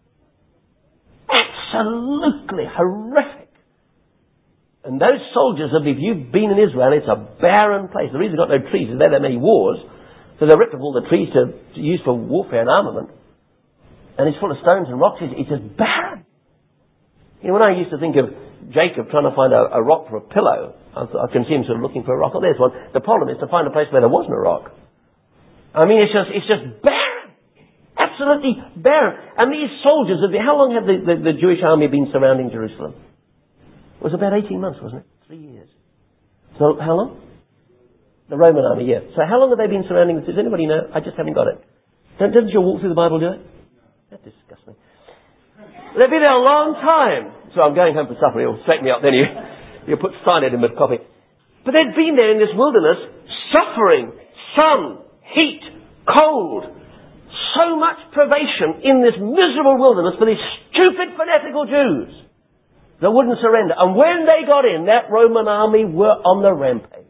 Absolutely horrific. And those soldiers, if you've been in Israel, it's a barren place. The reason they've got no trees is there are many wars. So they ripped up all the trees to use for warfare and armament. And it's full of stones and rocks. It's just barren. You know, when I used to think of Jacob trying to find a rock for a pillow, I can see him sort of looking for a rock. Oh, there's one. The problem is to find a place where there wasn't a rock. I mean, it's just barren. Absolutely barren. And these soldiers, how long had the Jewish army been surrounding Jerusalem? It was about 18 months, wasn't it? 3 years. So, how long? The Roman army, yeah. So how long have they been surrounding it? Does anybody know? I just haven't got it. Doesn't your walk through the Bible do it? That disgusts me. They've been there a long time. So I'm going home for supper. You'll straighten me up then. You put cyanide in with coffee. But they've been there in this wilderness, suffering, sun, heat, cold, so much privation in this miserable wilderness for these stupid fanatical Jews that wouldn't surrender. And when they got in, that Roman army were on the rampage.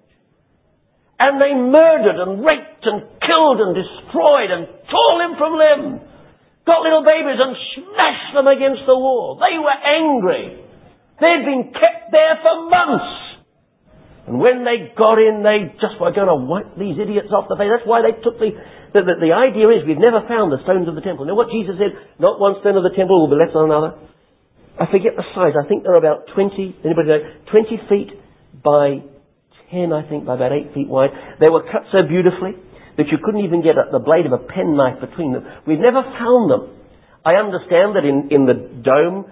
And they murdered and raped and killed and destroyed and tore limb from limb. Got little babies and smashed them against the wall. They were angry. They'd been kept there for months. And when they got in, they just were going to wipe these idiots off the face. That's why they took the idea is we've never found the stones of the temple. Now what Jesus said, not one stone of the temple will be left on another. I forget the size. I think they're about 20 feet by 10, I think, by about 8 feet wide. They were cut so beautifully that you couldn't even get the blade of a penknife between them. We've never found them. I understand that in the dome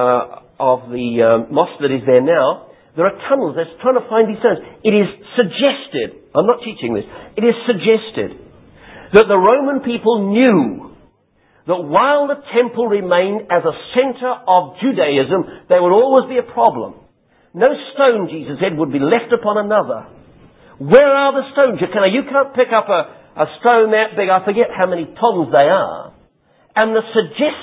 of the mosque that is there now, there are tunnels. They're trying to find these stones. It is suggested, I'm not teaching this, it is suggested that the Roman people knew that while the temple remained as a center of Judaism, there would always be a problem. No stone, Jesus said, would be left upon another. Where are the stones? You can't pick up a stone that big. I forget how many tons they are. And the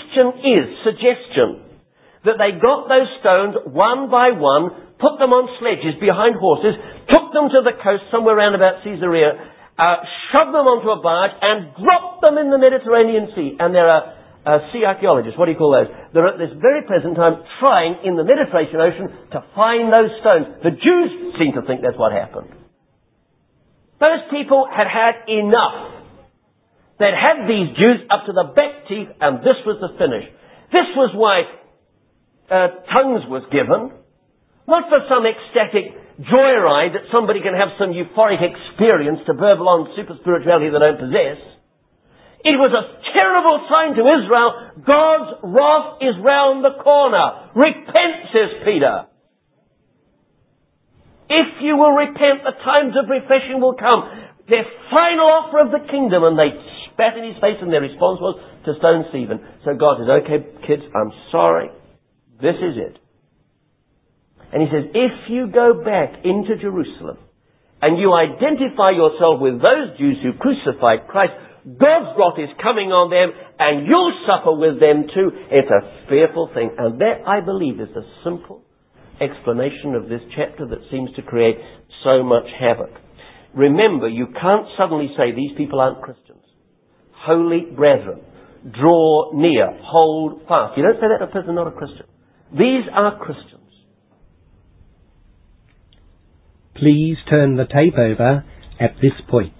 suggestion that they got those stones one by one, put them on sledges behind horses, took them to the coast somewhere around about Caesarea, shoved them onto a barge and dropped them in the Mediterranean Sea. And there are sea archaeologists, what do you call those? They're at this very present time trying in the Mediterranean Ocean to find those stones. The Jews seem to think that's what happened. Those people had had enough. They'd had these Jews up to the back teeth, and this was the finish. This was why tongues was given. Not for some ecstatic joyride that somebody can have some euphoric experience to burble on super spirituality they don't possess. It was a terrible sign to Israel. God's wrath is round the corner. Repent, says Peter. If you will repent, the times of refreshing will come. Their final offer of the kingdom, and they spat in his face, and their response was to stone Stephen. So God says, okay, kids, I'm sorry. This is it. And he says, if you go back into Jerusalem, and you identify yourself with those Jews who crucified Christ, God's wrath is coming on them, and you'll suffer with them too. It's a fearful thing. And that, I believe, is the simple explanation of this chapter that seems to create so much havoc. Remember, you can't suddenly say these people aren't Christians. Holy brethren, draw near, hold fast. You don't say that to a person not a Christian. These are Christians. Please turn the tape over at this point.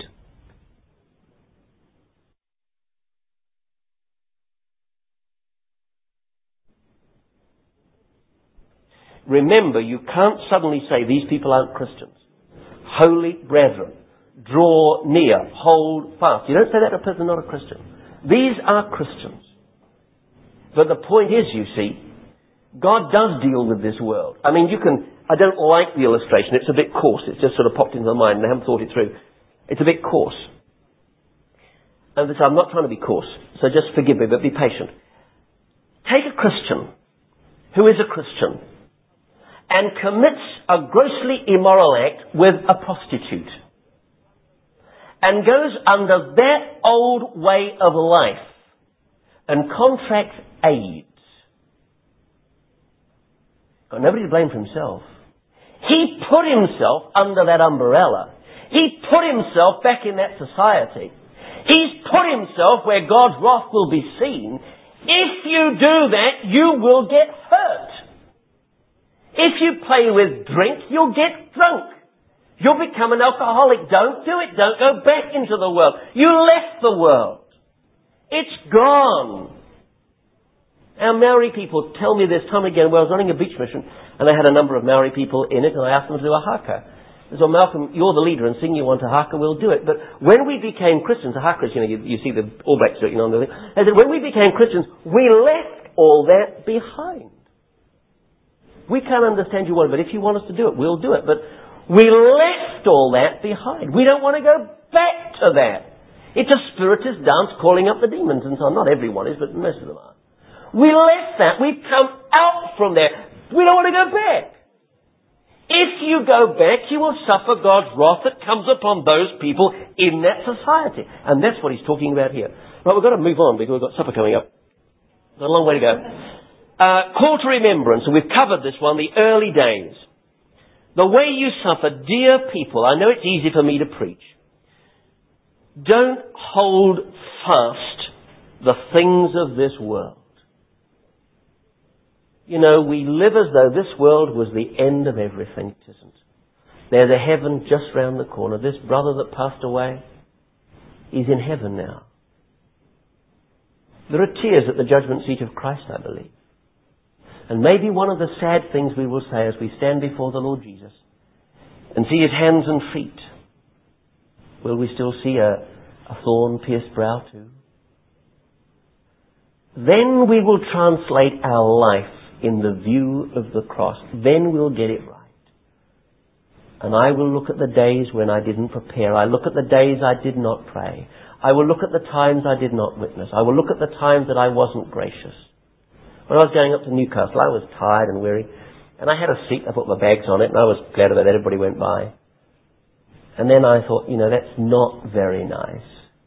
Remember, you can't suddenly say these people aren't Christians. Holy brethren, draw near, hold fast. You don't say that to a person not a Christian. These are Christians. But the point is, you see, God does deal with this world. I mean, I don't like the illustration. It's a bit coarse. It's just sort of popped into my mind and I haven't thought it through. It's a bit coarse. And so I'm not trying to be coarse, so just forgive me, but be patient. Take a Christian who is a Christian and commits a grossly immoral act with a prostitute and goes under that old way of life and contracts AIDS. Got nobody to blame for himself. He put himself under that umbrella. He put himself back in that society. He's put himself where God's wrath will be seen. If you do that, you will get hurt. If you play with drink, you'll get drunk. You'll become an alcoholic. Don't do it. Don't go back into the world. You left the world. It's gone. Our Maori people tell me this time again. Well, I was running a beach mission and I had a number of Maori people in it and I asked them to do a haka. So, Malcolm, you're the leader and seeing you want a haka, we'll do it. But when we became Christians, a haka is, you see the All Blacks do it, on the thing. I said, when we became Christians, we left all that behind. We can't understand your word, but if you want us to do it, we'll do it. But we left all that behind. We don't want to go back to that. It's a spiritist dance calling up the demons and so on. Not everyone is, but most of them are. We left that. We've come out from there. We don't want to go back. If you go back, you will suffer God's wrath that comes upon those people in that society. And that's what he's talking about here. Right, we've got to move on because we've got supper coming up. Got a long way to go. Call to remembrance, and we've covered this one, the early days. The way you suffer, dear people, I know it's easy for me to preach. Don't hold fast the things of this world. You know, we live as though this world was the end of everything. It isn't. There's a heaven just round the corner. This brother that passed away, he's in heaven now. There are tears at the judgment seat of Christ, I believe. And maybe one of the sad things we will say as we stand before the Lord Jesus and see his hands and feet, will we still see a thorn-pierced brow too? Then we will translate our life in the view of the cross. Then we'll get it right. And I will look at the days when I didn't prepare. I look at the days I did not pray. I will look at the times I did not witness. I will look at the times that I wasn't gracious. When I was going up to Newcastle, I was tired and weary. And I had a seat, I put my bags on it, and I was glad about that. Everybody went by. And then I thought, that's not very nice.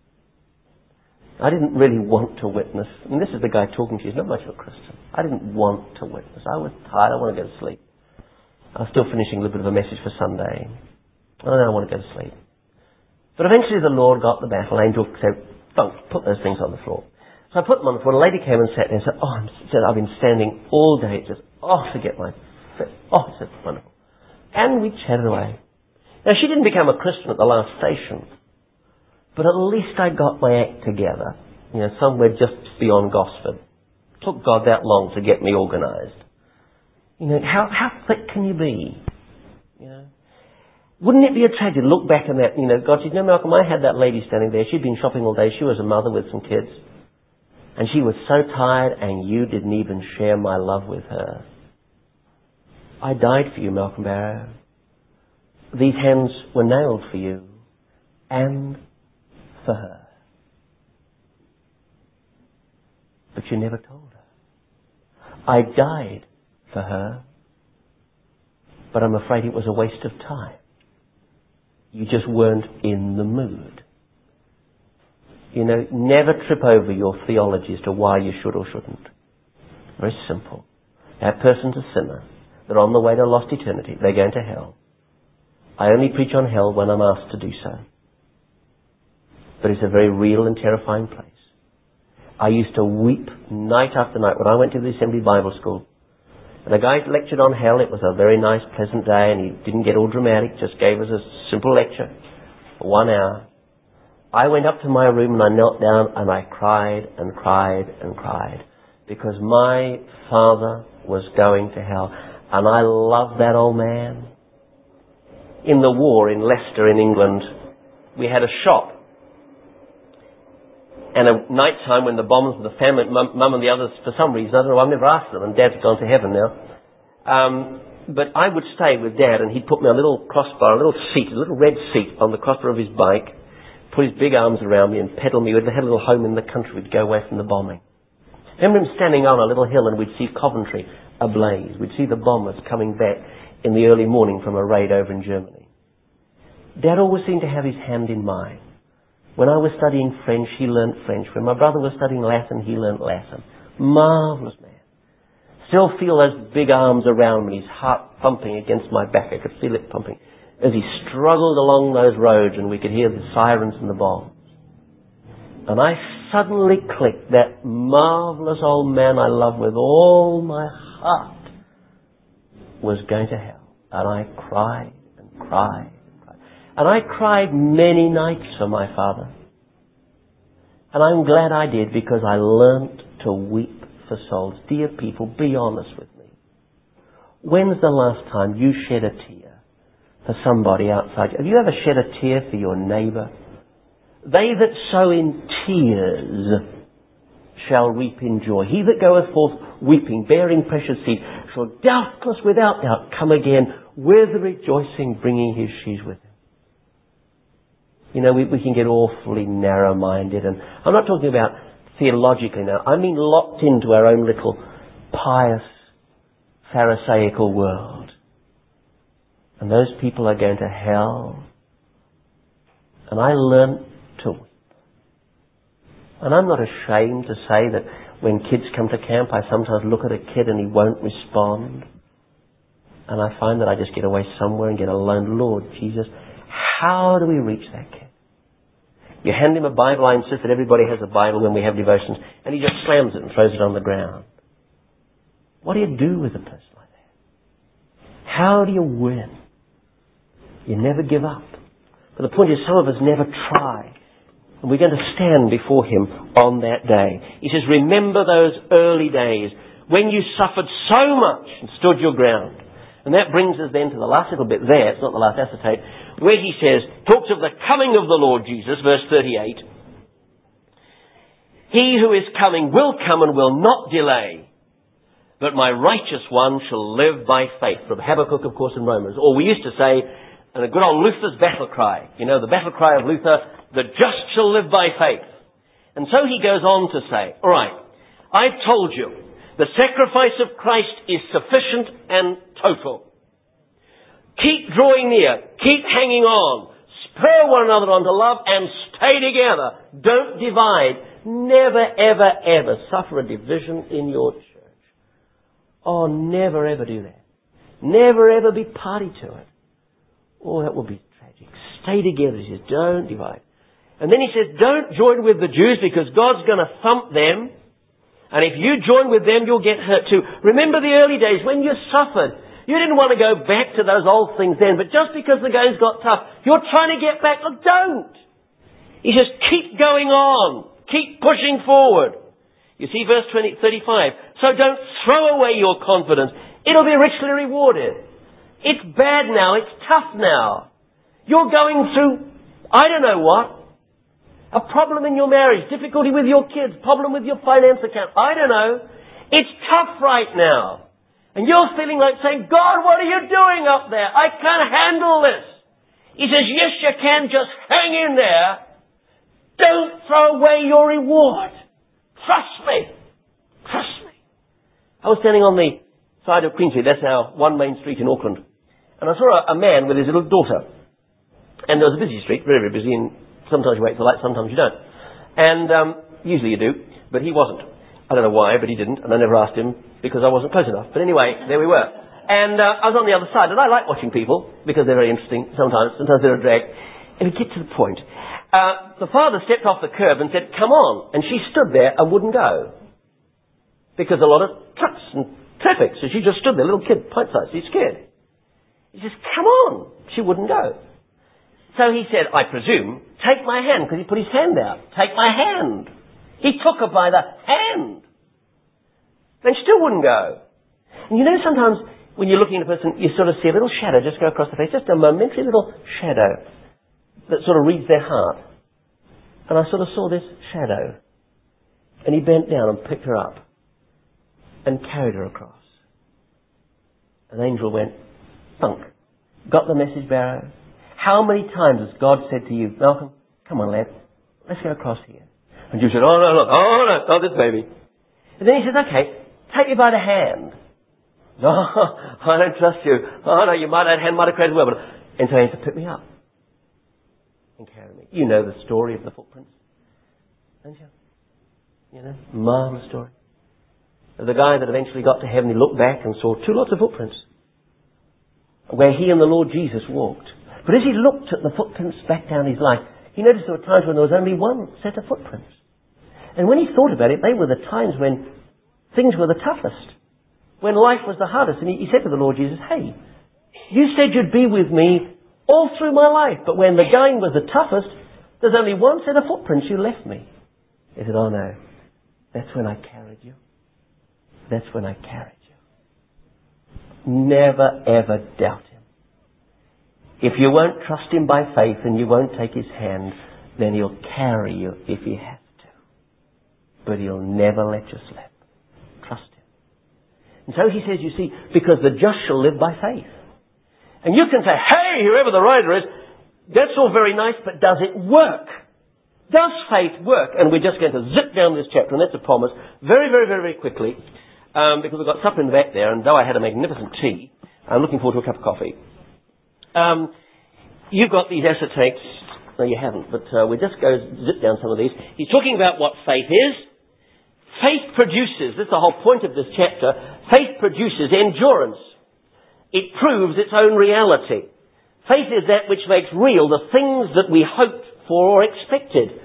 I didn't really want to witness. And this is the guy talking to you. He's not much of a Christian. I didn't want to witness. I was tired. I want to go to sleep. I was still finishing a little bit of a message for Sunday. I want to go to sleep. But eventually the Lord got the battle. Angel said, don't put those things on the floor. So I put them on the floor. A lady came and sat there and said, I've been standing all day. It's just, forget my fit. It's just wonderful. And we chatted away. Now she didn't become a Christian at the last station. But at least I got my act together, somewhere just beyond Gosford. It took God that long to get me organised. How thick can you be? Wouldn't it be a tragedy to look back on that, God said, Malcolm, I had that lady standing there. She'd been shopping all day. She was a mother with some kids. And she was so tired and you didn't even share my love with her. I died for you, Malcolm Barrow. these hands were nailed for you and for her. But you never told her. I died for her, but I'm afraid it was a waste of time. You just weren't in the mood. You know, never trip over your theology as to why you should or shouldn't. Very simple. That person's a sinner. They're on the way to lost eternity. They're going to hell. I only preach on hell when I'm asked to do so. But it's a very real and terrifying place. I used to weep night after night when I went to the Assembly Bible School. And a guy lectured on hell. It was a very nice, pleasant day, and he didn't get all dramatic, just gave us a simple lecture for 1 hour. I went up to my room and I knelt down and I cried and cried and cried because my father was going to hell. And I loved that old man. In the war in Leicester in England, we had a shop. And at night time when the bombs and the famine, Mum and the others, for some reason, I don't know, I've never asked them, and Dad's gone to heaven now. But I would stay with Dad, and he'd put me on a little crossbar, a little seat, a little red seat on the crossbar of his bike, put his big arms around me and pedal me. We had a little home in the country. We'd go away from the bombing. I remember him standing on a little hill, and we'd see Coventry ablaze. We'd see the bombers coming back in the early morning from a raid over in Germany. Dad always seemed to have his hand in mine. When I was studying French, he learnt French. When my brother was studying Latin, he learnt Latin. Marvellous man. Still feel those big arms around me, his heart pumping against my back. I could feel it pumping as he struggled along those roads and we could hear the sirens and the bombs. And I suddenly clicked, that marvellous old man I love with all my heart was going to hell. And I cried and cried. And I cried many nights for my father. And I'm glad I did because I learnt to weep for souls. Dear people, be honest with me. When's the last time you shed a tear for somebody outside you? Have you ever shed a tear for your neighbour? They that sow in tears shall reap in joy. He that goeth forth weeping, bearing precious seed, shall doubtless without doubt come again with rejoicing, bringing his sheaves with him. You know, we can get awfully narrow-minded, and I'm not talking about theologically now. I mean locked into our own little pious, pharisaical world. And those people are going to hell. And I learnt to weep. And I'm not ashamed to say that when kids come to camp, I sometimes look at a kid and he won't respond. And I find that I just get away somewhere and get alone. Lord Jesus, how do we reach that kid? You hand him a Bible. I insist that everybody has a Bible when we have devotions. And he just slams it and throws it on the ground. What do you do with a person like that? How do you win? You never give up. But the point is, some of us never try. And we're going to stand before him on that day. He says, remember those early days when you suffered so much and stood your ground. And that brings us then to the last little bit there. It's not the last acetate. Where he says, talks of the coming of the Lord Jesus, verse 38. He who is coming will come and will not delay. But my righteous one shall live by faith. From Habakkuk, of course, and Romans. Or we used to say, and a good old Luther's battle cry. You know, the battle cry of Luther, the just shall live by faith. And so he goes on to say, all right, I've told you, the sacrifice of Christ is sufficient and total. Keep drawing near. Keep hanging on. Spur one another on to love and stay together. Don't divide. Never, ever, ever suffer a division in your church. Oh, never, ever do that. Never, ever be party to it. Oh, that would be tragic. Stay together. He says, don't divide. And then he says, don't join with the Jews because God's going to thump them. And if you join with them, you'll get hurt too. Remember the early days when you suffered. You didn't want to go back to those old things then, but just because the going got tough, you're trying to get back. Well, don't. He says, keep going on. Keep pushing forward. You see verse 35. So don't throw away your confidence. It'll be richly rewarded. It's bad now. It's tough now. You're going through, I don't know what. A problem in your marriage, difficulty with your kids, problem with your finance account. I don't know. It's tough right now. And you're feeling like saying, God, what are you doing up there? I can't handle this. He says, yes, you can. Just hang in there. Don't throw away your reward. Trust me. Trust me. I was standing on the side of Queen Street. That's our one main street in Auckland. And I saw a man with his little daughter. And there was a busy street, very, very busy, and sometimes you wait for the light, sometimes you don't. And usually you do, but he wasn't. I don't know why, but he didn't, and I never asked him because I wasn't close enough. But anyway, there we were. And I was on the other side, and I like watching people because they're very interesting sometimes. Sometimes they're a drag. And we get to the point. The father stepped off the curb and said, come on. And she stood there and wouldn't go. Because a lot of trucks and traffic. So she just stood there, little kid, pint-sized. She's scared. He says, come on. She wouldn't go. So he said, I presume, take my hand, because he put his hand out. Take my hand. He took her by the hand. And still wouldn't go. And you know, sometimes when you're looking at a person, you sort of see a little shadow just go across the face, just a momentary little shadow that sort of reads their heart. And I sort of saw this shadow. And he bent down and picked her up and carried her across. An angel went, thunk. Got the message, Barrow? How many times has God said to you, Malcolm, come on, lad, let's go across here. And you said, oh no, not this baby. And then he said, okay, take me by the hand. No, I don't trust you. Oh no, that hand might have created well. And so he had to pick me up and carry me. You know the story of the footprints, don't you? You know, marvelous story. Of the guy that eventually got to heaven, he looked back and saw two lots of footprints where he and the Lord Jesus walked. But as he looked at the footprints back down his life, he noticed there were times when there was only one set of footprints. And when he thought about it, they were the times when things were the toughest, when life was the hardest. And he said to the Lord Jesus, hey, you said you'd be with me all through my life, but when the going was the toughest, there's only one set of footprints, you left me. He said, oh no, that's when I carried you. That's when I carried you. Never ever doubt him. If you won't trust him by faith and you won't take his hand, then he'll carry you if he has to. But he'll never let you slip. Trust him. And so he says, you see, because the just shall live by faith. And you can say, hey, whoever the writer is, that's all very nice, but does it work? Does faith work? And we're just going to zip down this chapter, and that's a promise, very, very, very, very quickly, because we've got supper in the back there, and though I had a magnificent tea, I'm looking forward to a cup of coffee. You've got these acetates. No, you haven't, but we'll just go zip down some of these. He's talking about what faith is. Faith produces, this is the whole point of this chapter, faith produces endurance. It proves its own reality. Faith is that which makes real the things that we hoped for or expected.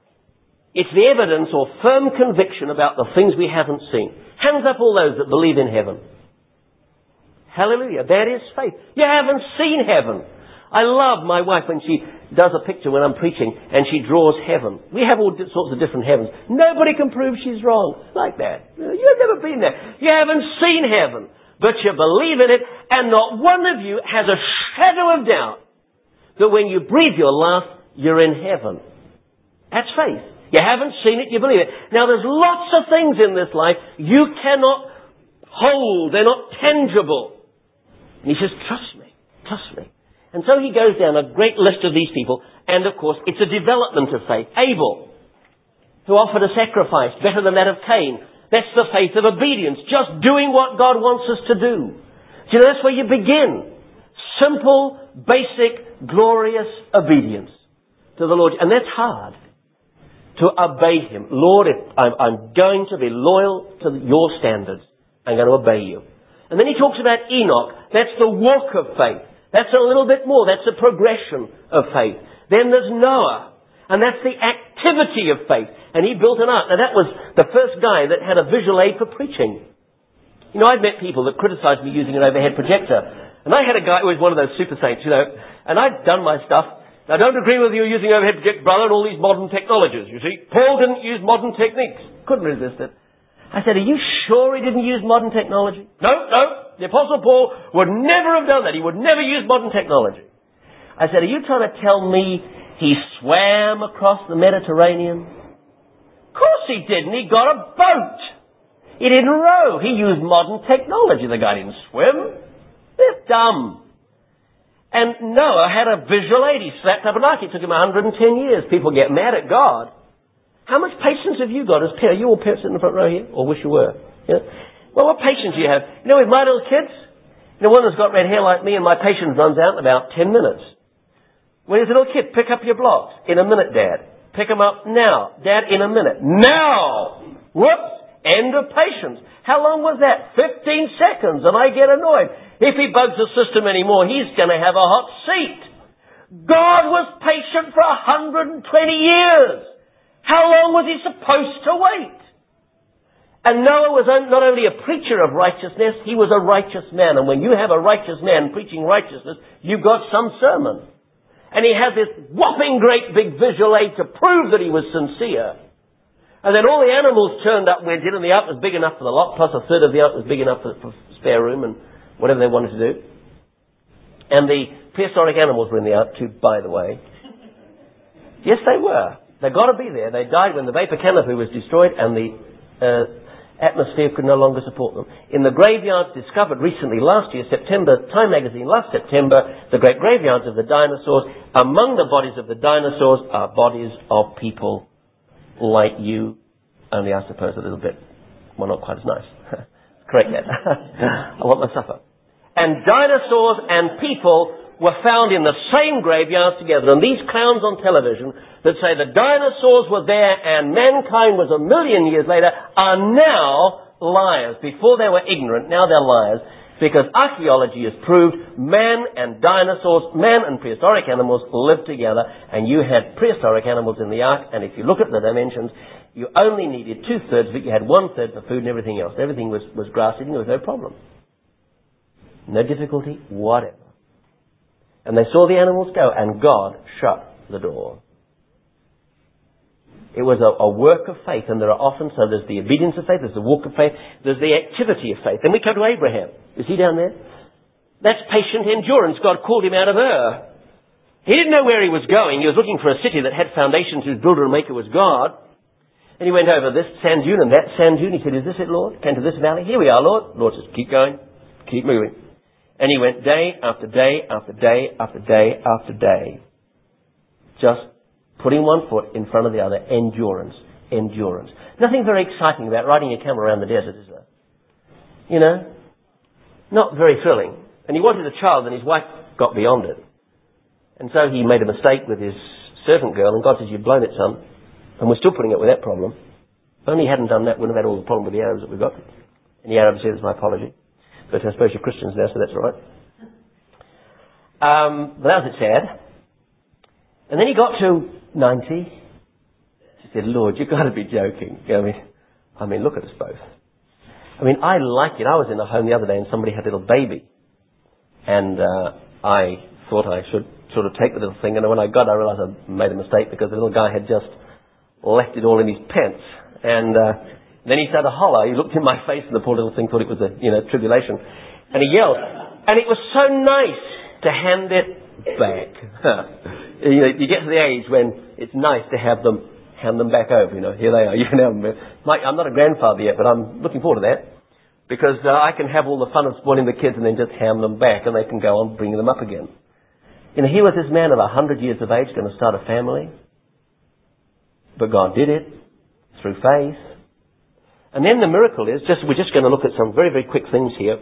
It's the evidence or firm conviction about the things we haven't seen. Hands up all those that believe in heaven. Hallelujah. That is faith. You haven't seen heaven. I love my wife when she does a picture when I'm preaching and she draws heaven. We have all sorts of different heavens. Nobody can prove she's wrong like that. You've never been there. You haven't seen heaven, but you believe in it, and not one of you has a shadow of doubt that when you breathe your last, you're in heaven. That's faith. You haven't seen it, you believe it. Now there's lots of things in this life you cannot hold. They're not tangible. And he says, trust me, trust me. And so he goes down a great list of these people, and of course it's a development of faith. Abel, who offered a sacrifice better than that of Cain. That's the faith of obedience, just doing what God wants us to do. So you know, that's where you begin. Simple, basic, glorious obedience to the Lord. And that's hard, to obey him. Lord, if I'm going to be loyal to your standards, I'm going to obey you. And then he talks about Enoch. That's the walk of faith. That's a little bit more. That's a progression of faith. Then there's Noah. And that's the activity of faith. And he built an ark. Now that was the first guy that had a visual aid for preaching. You know, I've met people that criticised me using an overhead projector. And I had a guy who was one of those super saints, you know. And I'd done my stuff. I don't agree with you using overhead projector, brother, and all these modern technologies, you see. Paul didn't use modern techniques. Couldn't resist it. I said, are you sure he didn't use modern technology? No. The Apostle Paul would never have done that. He would never use modern technology. I said, are you trying to tell me he swam across the Mediterranean? Of course he didn't. He got a boat. He didn't row. He used modern technology. The guy didn't swim. They're dumb. And Noah had a visual aid. He slapped up an ark. It took him 110 years. People get mad at God. How much patience have you got as parents? Are you all parents in the front row here? Or wish you were? Yeah? Well, what patience do you have? You know, with my little kids, one that's got red hair like me, and my patience runs out in about 10 minutes. When he's a little kid, pick up your blocks. In a minute, Dad. Pick them up now. Dad, in a minute. Now! Whoops! End of patience. How long was that? 15 seconds, and I get annoyed. If he bugs the system anymore, he's going to have a hot seat. God was patient for 120 years. How long was he supposed to wait? And Noah was not only a preacher of righteousness, he was a righteous man. And when you have a righteous man preaching righteousness, you've got some sermon. And he had this whopping great big visual aid to prove that he was sincere. And then all the animals turned up, went in, and the ark was big enough for the lot, plus a third of the ark was big enough for spare room and whatever they wanted to do. And the prehistoric animals were in the ark too, by the way. Yes, they were. They've got to be there. They died when the vapor canopy was destroyed and the atmosphere could no longer support them. In the graveyards discovered recently, last year, September, Time magazine, last September, the great graveyards of the dinosaurs, among the bodies of the dinosaurs are bodies of people like you, only I suppose a little bit, well, not quite as nice. Correct that. I want my supper. And dinosaurs and people were found in the same graveyards together. And these clowns on television that say the dinosaurs were there and mankind was 1 million years later are now liars. Before they were ignorant, now they're liars. Because archaeology has proved man and dinosaurs, man and prehistoric animals lived together, and you had prehistoric animals in the ark, and if you look at the dimensions, you only needed 2/3 of it. You had 1/3 for food and everything else. Everything was grass eating. There was no problem. No difficulty, whatever. And they saw the animals go, and God shut the door. It was a work of faith, and there are often, so there's the obedience of faith, there's the walk of faith, there's the activity of faith. Then we come to Abraham. Is he down there? That's patient endurance. God called him out of Ur. He didn't know where he was going. He was looking for a city that had foundations whose builder and maker was God. And he went over this sand dune and that sand dune. He said, is this it, Lord? Came to this valley. Here we are, Lord. Lord says, keep going. Keep moving. And he went day after day after day after day after day. Just putting one foot in front of the other. Endurance. Endurance. Nothing very exciting about riding a camel around the desert, is there? You know? Not very thrilling. And he wanted a child, and his wife got beyond it. And so he made a mistake with his servant girl, and God says, you've blown it, son. And we're still putting up with that problem. If only he hadn't done that, we wouldn't have had all the problem with the Arabs that we've got. And the Arabs said, it's my apology. But I suppose you're Christians now, so that's all right. But that was a bit sad. And then he got to 90. She said, Lord, you've got to be joking. I mean, look at us both. I mean, I like it. I was in a home the other day and somebody had a little baby. And I thought I should sort of take the little thing. And when I got it, I realized I made a mistake because the little guy had just left it all in his pants. And then he started to holler. He looked in my face and the poor little thing thought it was a, tribulation. And he yelled. And it was so nice to hand it back. You get to the age when it's nice to have them hand them back over. Here they are. You can have them. I'm not a grandfather yet, but I'm looking forward to that. Because I can have all the fun of spoiling the kids and then just hand them back and they can go on bringing them up again. Here was this man of 100 years of age going to start a family. But God did it through faith. And then the miracle is, we're just going to look at some very, very quick things here.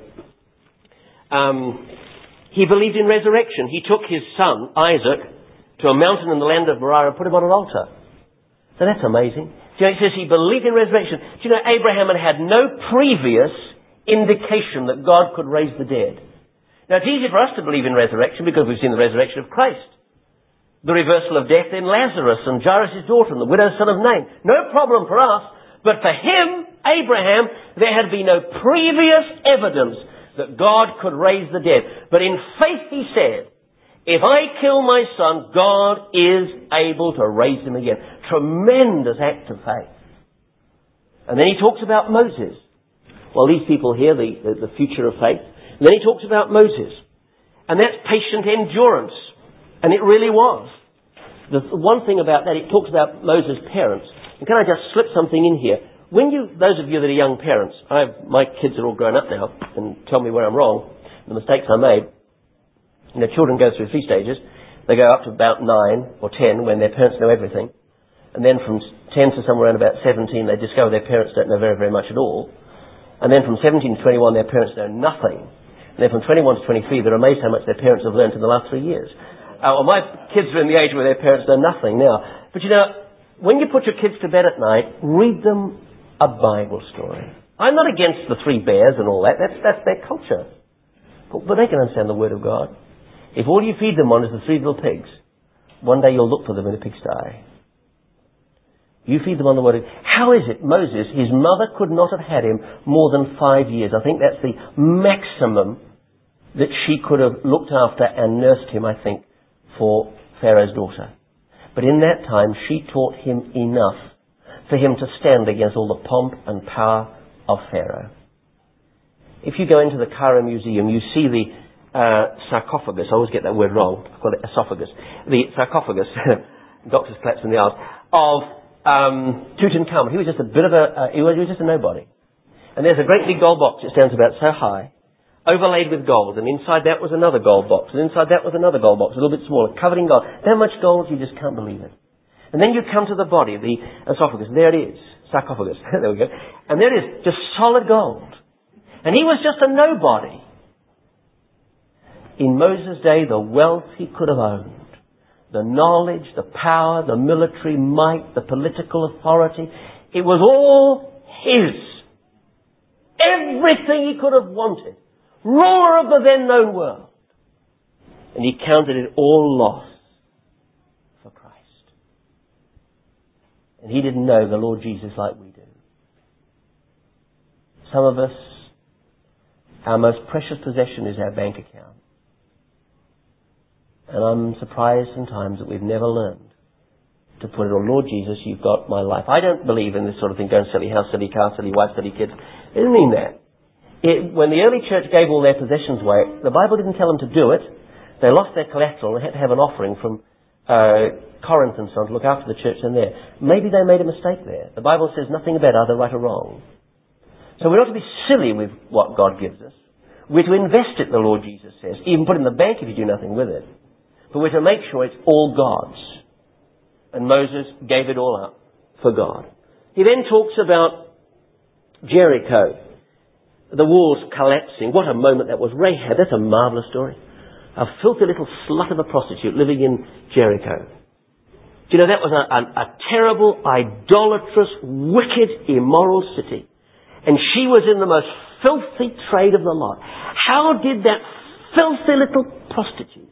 He believed in resurrection. He took his son, Isaac, to a mountain in the land of Moriah and put him on an altar. So that's amazing. It says he believed in resurrection. Do you know, Abraham had no previous indication that God could raise the dead. Now, it's easy for us to believe in resurrection because we've seen the resurrection of Christ. The reversal of death in Lazarus and Jairus' daughter and the widow's son of Nain. No problem for us. But for him, Abraham, there had been no previous evidence that God could raise the dead. But in faith he said, if I kill my son, God is able to raise him again. Tremendous act of faith. And then he talks about Moses. Well, these people here, the future of faith. And then he talks about Moses. And that's patient endurance. And it really was. The one thing about that, it talks about Moses' parents. And can I just slip something in here? Those of you that are young parents, my kids are all grown up now and tell me where I'm wrong, the mistakes I made. Children go through 3 stages. They go up to about 9 or 10 when their parents know everything. And then from 10 to somewhere around about 17, they discover their parents don't know very, very much at all. And then from 17 to 21, their parents know nothing. And then from 21 to 23, they're amazed how much their parents have learned in the last 3 years. My kids are in the age where their parents know nothing now. But when you put your kids to bed at night, read them a Bible story. I'm not against the 3 bears and all that. That's their culture. But they can understand the Word of God. If all you feed them on is the 3 little pigs, one day you'll look for them in a pigsty. You feed them on the Word of God. How is it Moses, his mother could not have had him more than 5 years? I think that's the maximum that she could have looked after and nursed him, I think, for Pharaoh's daughter. But in that time, she taught him enough for him to stand against all the pomp and power of Pharaoh. If you go into the Cairo Museum, you see the sarcophagus. I always get that word wrong. I call it esophagus. The sarcophagus, doctors collapse in the arms, of Tutankhamun. He was just a bit of he was just a nobody. And there's a great big gold box. It stands about so high, overlaid with gold, and inside that was another gold box, and inside that was another gold box, a little bit smaller, covered in gold. That much gold, you just can't believe it. And then you come to the body, the esophagus. There it is, sarcophagus. There we go. And there it is, just solid gold. And he was just a nobody. In Moses' day, the wealth he could have owned, the knowledge, the power, the military might, the political authority, it was all his. Everything he could have wanted. Ruler of the then known world. And he counted it all loss for Christ. And he didn't know the Lord Jesus like we do. Some of us, our most precious possession is our bank account. And I'm surprised sometimes that we've never learned to put it on, Lord Jesus, you've got my life. I don't believe in this sort of thing, go and sell your house, sell your car, sell your wife, sell your kids. It didn't mean that. When the early church gave all their possessions away, the Bible didn't tell them to do it. They lost their collateral and had to have an offering from Corinth and so on to look after the church in there. Maybe they made a mistake there. The Bible says nothing about either right or wrong. So we're not to be silly with what God gives us. We're to invest it, the Lord Jesus says. Even put it in the bank if you do nothing with it. But we're to make sure it's all God's. And Moses gave it all up for God. He then talks about Jericho. The walls collapsing. What a moment that was. Rahab, that's a marvellous story. A filthy little slut of a prostitute living in Jericho. Do you know, that was a terrible, idolatrous, wicked, immoral city. And she was in the most filthy trade of the lot. How did that filthy little prostitute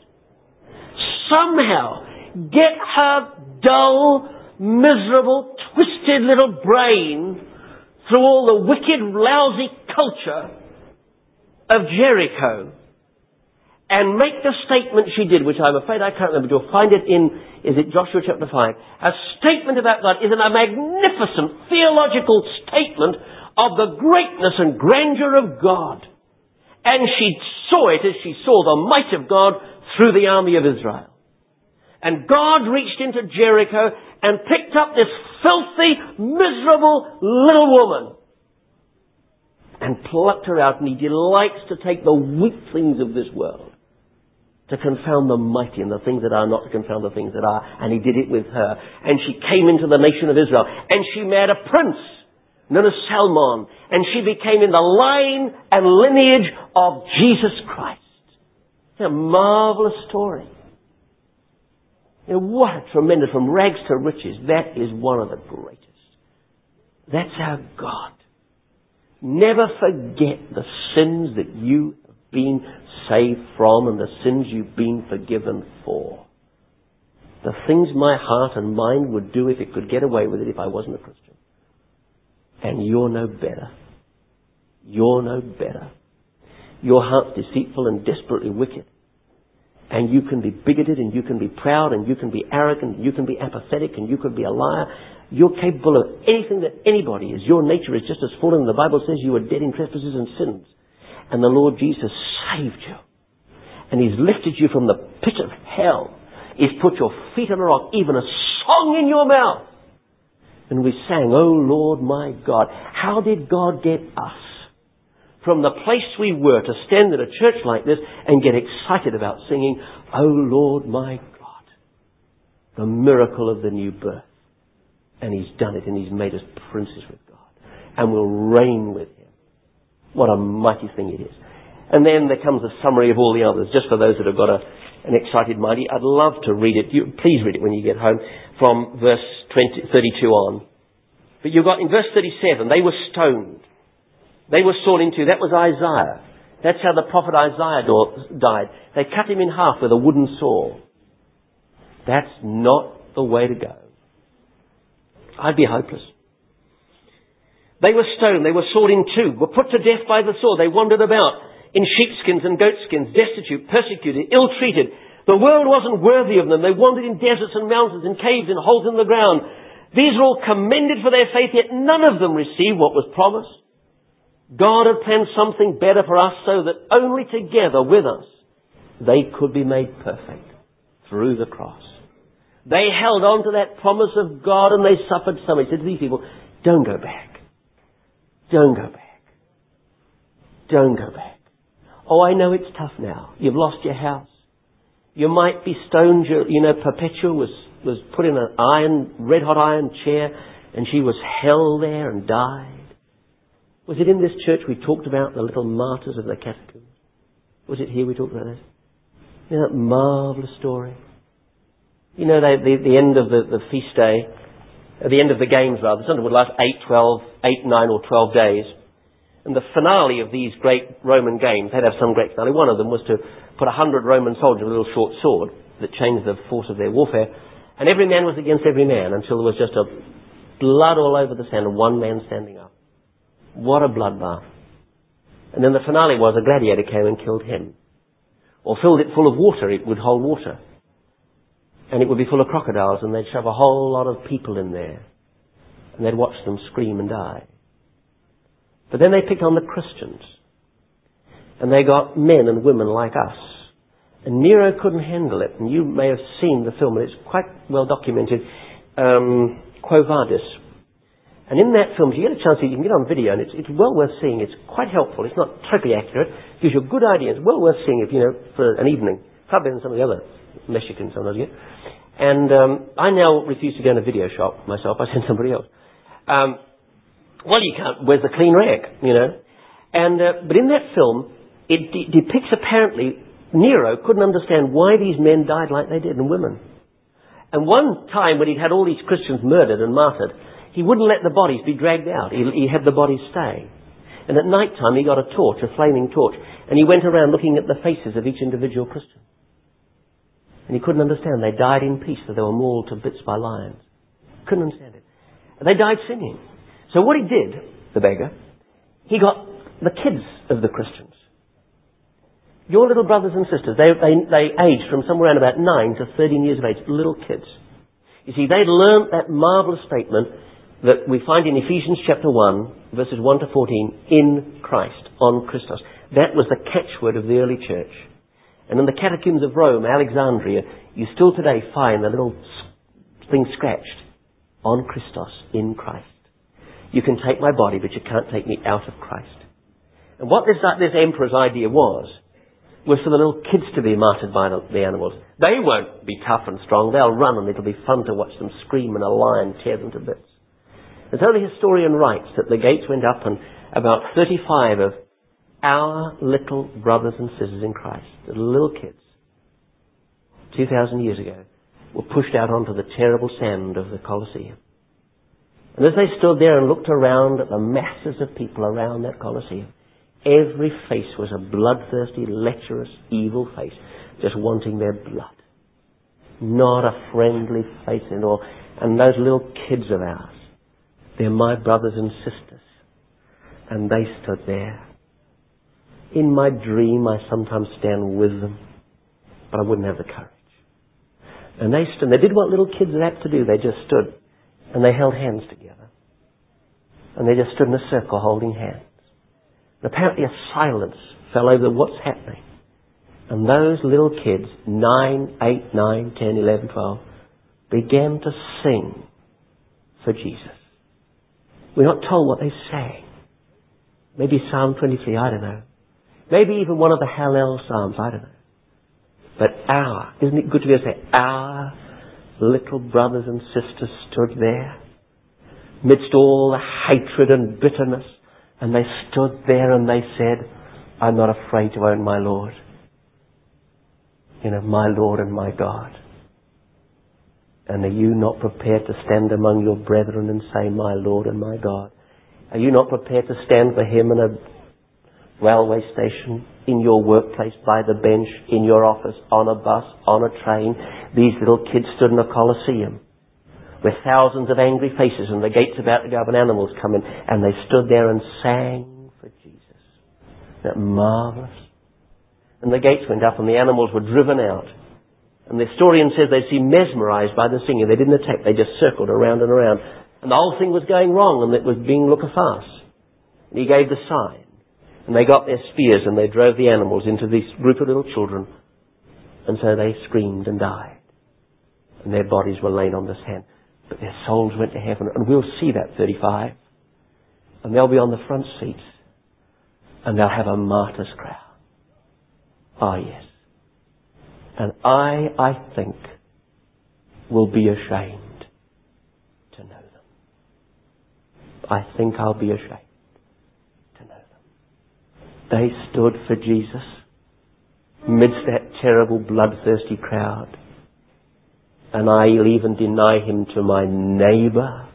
somehow get her dull, miserable, twisted little brain through all the wicked, lousy culture of Jericho and make the statement she did, which I'm afraid I can't remember. You'll find it in, is it Joshua chapter 5? A statement about God is a magnificent theological statement of the greatness and grandeur of God. And she saw it as she saw the might of God through the army of Israel. And God reached into Jericho and picked up this filthy, miserable little woman and plucked her out. And he delights to take the weak things of this world to confound the mighty, and the things that are not to confound the things that are. And he did it with her. And she came into the nation of Israel. And she married a prince known as Salmon. And she became in the line and lineage of Jesus Christ. It's a marvellous story. You know, what a tremendous, from rags to riches. That is one of the greatest. That's our God. Never forget the sins that you have been saved from and the sins you've been forgiven for. The things my heart and mind would do if it could get away with it if I wasn't a Christian. And you're no better. You're no better. Your heart's deceitful and desperately wicked. And you can be bigoted, and you can be proud, and you can be arrogant, and you can be apathetic, and you can be a liar. You're capable of anything that anybody is. Your nature is just as fallen. The Bible says you are dead in trespasses and sins. And the Lord Jesus saved you. And He's lifted you from the pit of hell. He's put your feet on a rock, even a song in your mouth. And we sang, "Oh Lord my God." How did God get us from the place we were to stand in a church like this and get excited about singing, "O Lord my God, the miracle of the new birth." And He's done it, and He's made us princes with God. And we'll reign with Him. What a mighty thing it is. And then there comes a summary of all the others, just for those that have got an excited mind. I'd love to read it. Please read it when you get home, from verse 32 on. But you've got in verse 37, they were stoned. They were sawn in two. That was Isaiah. That's how the prophet Isaiah died. They cut him in half with a wooden saw. That's not the way to go. I'd be hopeless. They were stoned. They were sawed in two. Were put to death by the sword. They wandered about in sheepskins and goatskins, destitute, persecuted, ill-treated. The world wasn't worthy of them. They wandered in deserts and mountains, in caves and holes in the ground. These are all commended for their faith, yet none of them received what was promised. God had planned something better for us, so that only together with us they could be made perfect through the cross. They held on to that promise of God, and they suffered so much. He said to these people, don't go back. Don't go back. Don't go back. Oh, I know it's tough now. You've lost your house. You might be stoned. Perpetua was put in an red-hot iron chair, and she was held there and died. Was it in this church we talked about the little martyrs of the catacombs? Was it here we talked about this? You know that marvellous story? You know, the end of the feast day, at the end of the games rather, something would last 8, 9 or 12 days. And the finale of these great Roman games, they'd have some great finale. One of them was to put 100 Roman soldiers with a little short sword that changed the force of their warfare. And every man was against every man until there was just a blood all over the sand and one man standing up. What a bloodbath. And then the finale was a gladiator came and killed him. Or filled it full of water, it would hold water. And it would be full of crocodiles, and they'd shove a whole lot of people in there. And they'd watch them scream and die. But then they picked on the Christians. And they got men and women like us. And Nero couldn't handle it. And you may have seen the film, and it's quite well documented. Quo Vadis. And in that film, if you get a chance, you can get on video, and it's well worth seeing. It's quite helpful. It's not totally accurate. It gives you a good idea. It's well worth seeing for an evening. Far better than some of the other mess you can sometimes get. And I now refuse to go in a video shop myself. I send somebody else. Well, you can't. Where's the clean rag, And but in that film, it depicts apparently Nero couldn't understand why these men died like they did, and women. And one time when he'd had all these Christians murdered and martyred, he wouldn't let the bodies be dragged out. He had the bodies stay. And at night time he got a torch, a flaming torch, and he went around looking at the faces of each individual Christian. And he couldn't understand. They died in peace, that they were mauled to bits by lions. Couldn't understand it. And they died singing. So what he did, the beggar, he got the kids of the Christians. Your little brothers and sisters, they aged from somewhere around about 9 to 13 years of age, little kids. You see, they'd learnt that marvellous statement that we find in Ephesians chapter 1, verses 1 to 14, in Christ, on Christos. That was the catchword of the early church. And in the catacombs of Rome, Alexandria, you still today find the little thing scratched, on Christos, in Christ. You can take my body, but you can't take me out of Christ. And what this emperor's idea was for the little kids to be martyred by the animals. They won't be tough and strong. They'll run, and it'll be fun to watch them scream and a lion tear them to bits. And so the historian writes that the gates went up, and about 35 of our little brothers and sisters in Christ, the little kids, 2,000 years ago, were pushed out onto the terrible sand of the Colosseum. And as they stood there and looked around at the masses of people around that Colosseum, every face was a bloodthirsty, lecherous, evil face, just wanting their blood. Not a friendly face at all. And those little kids of ours, they're my brothers and sisters. And they stood there. In my dream, I sometimes stand with them, but I wouldn't have the courage. And they stood. They did what little kids are apt to do. They just stood, and they held hands together. And they just stood in a circle holding hands. And apparently a silence fell over what's happening. And those little kids, 9, 8, 9, 10, 11, 12, began to sing for Jesus. We're not told what they sang. Maybe Psalm 23, I don't know. Maybe even one of the Hallel Psalms, I don't know. But isn't it good to be able to say, our little brothers and sisters stood there amidst all the hatred and bitterness, and they stood there and they said, I'm not afraid to own my Lord. My Lord and my God. And are you not prepared to stand among your brethren and say, my Lord and my God? Are you not prepared to stand for Him in a railway station, in your workplace, by the bench, in your office, on a bus, on a train? These little kids stood in a Colosseum with thousands of angry faces and the gates about to go up and animals come in, and they stood there and sang for Jesus. Isn't that marvellous? And the gates went up and the animals were driven out. And the historian says they seemed mesmerised by the singing. They didn't attack, they just circled around and around. And the whole thing was going wrong and it was being looked fast. And he gave the sign. And they got their spears and they drove the animals into this group of little children. And so they screamed and died. And their bodies were laid on the sand. But their souls went to heaven. And we'll see that 35. And they'll be on the front seats. And they'll have a martyr's crown. Ah, yes. And I think, will be ashamed to know them. I think I'll be ashamed to know them. They stood for Jesus amidst that terrible bloodthirsty crowd. And I'll even deny Him to my neighbour.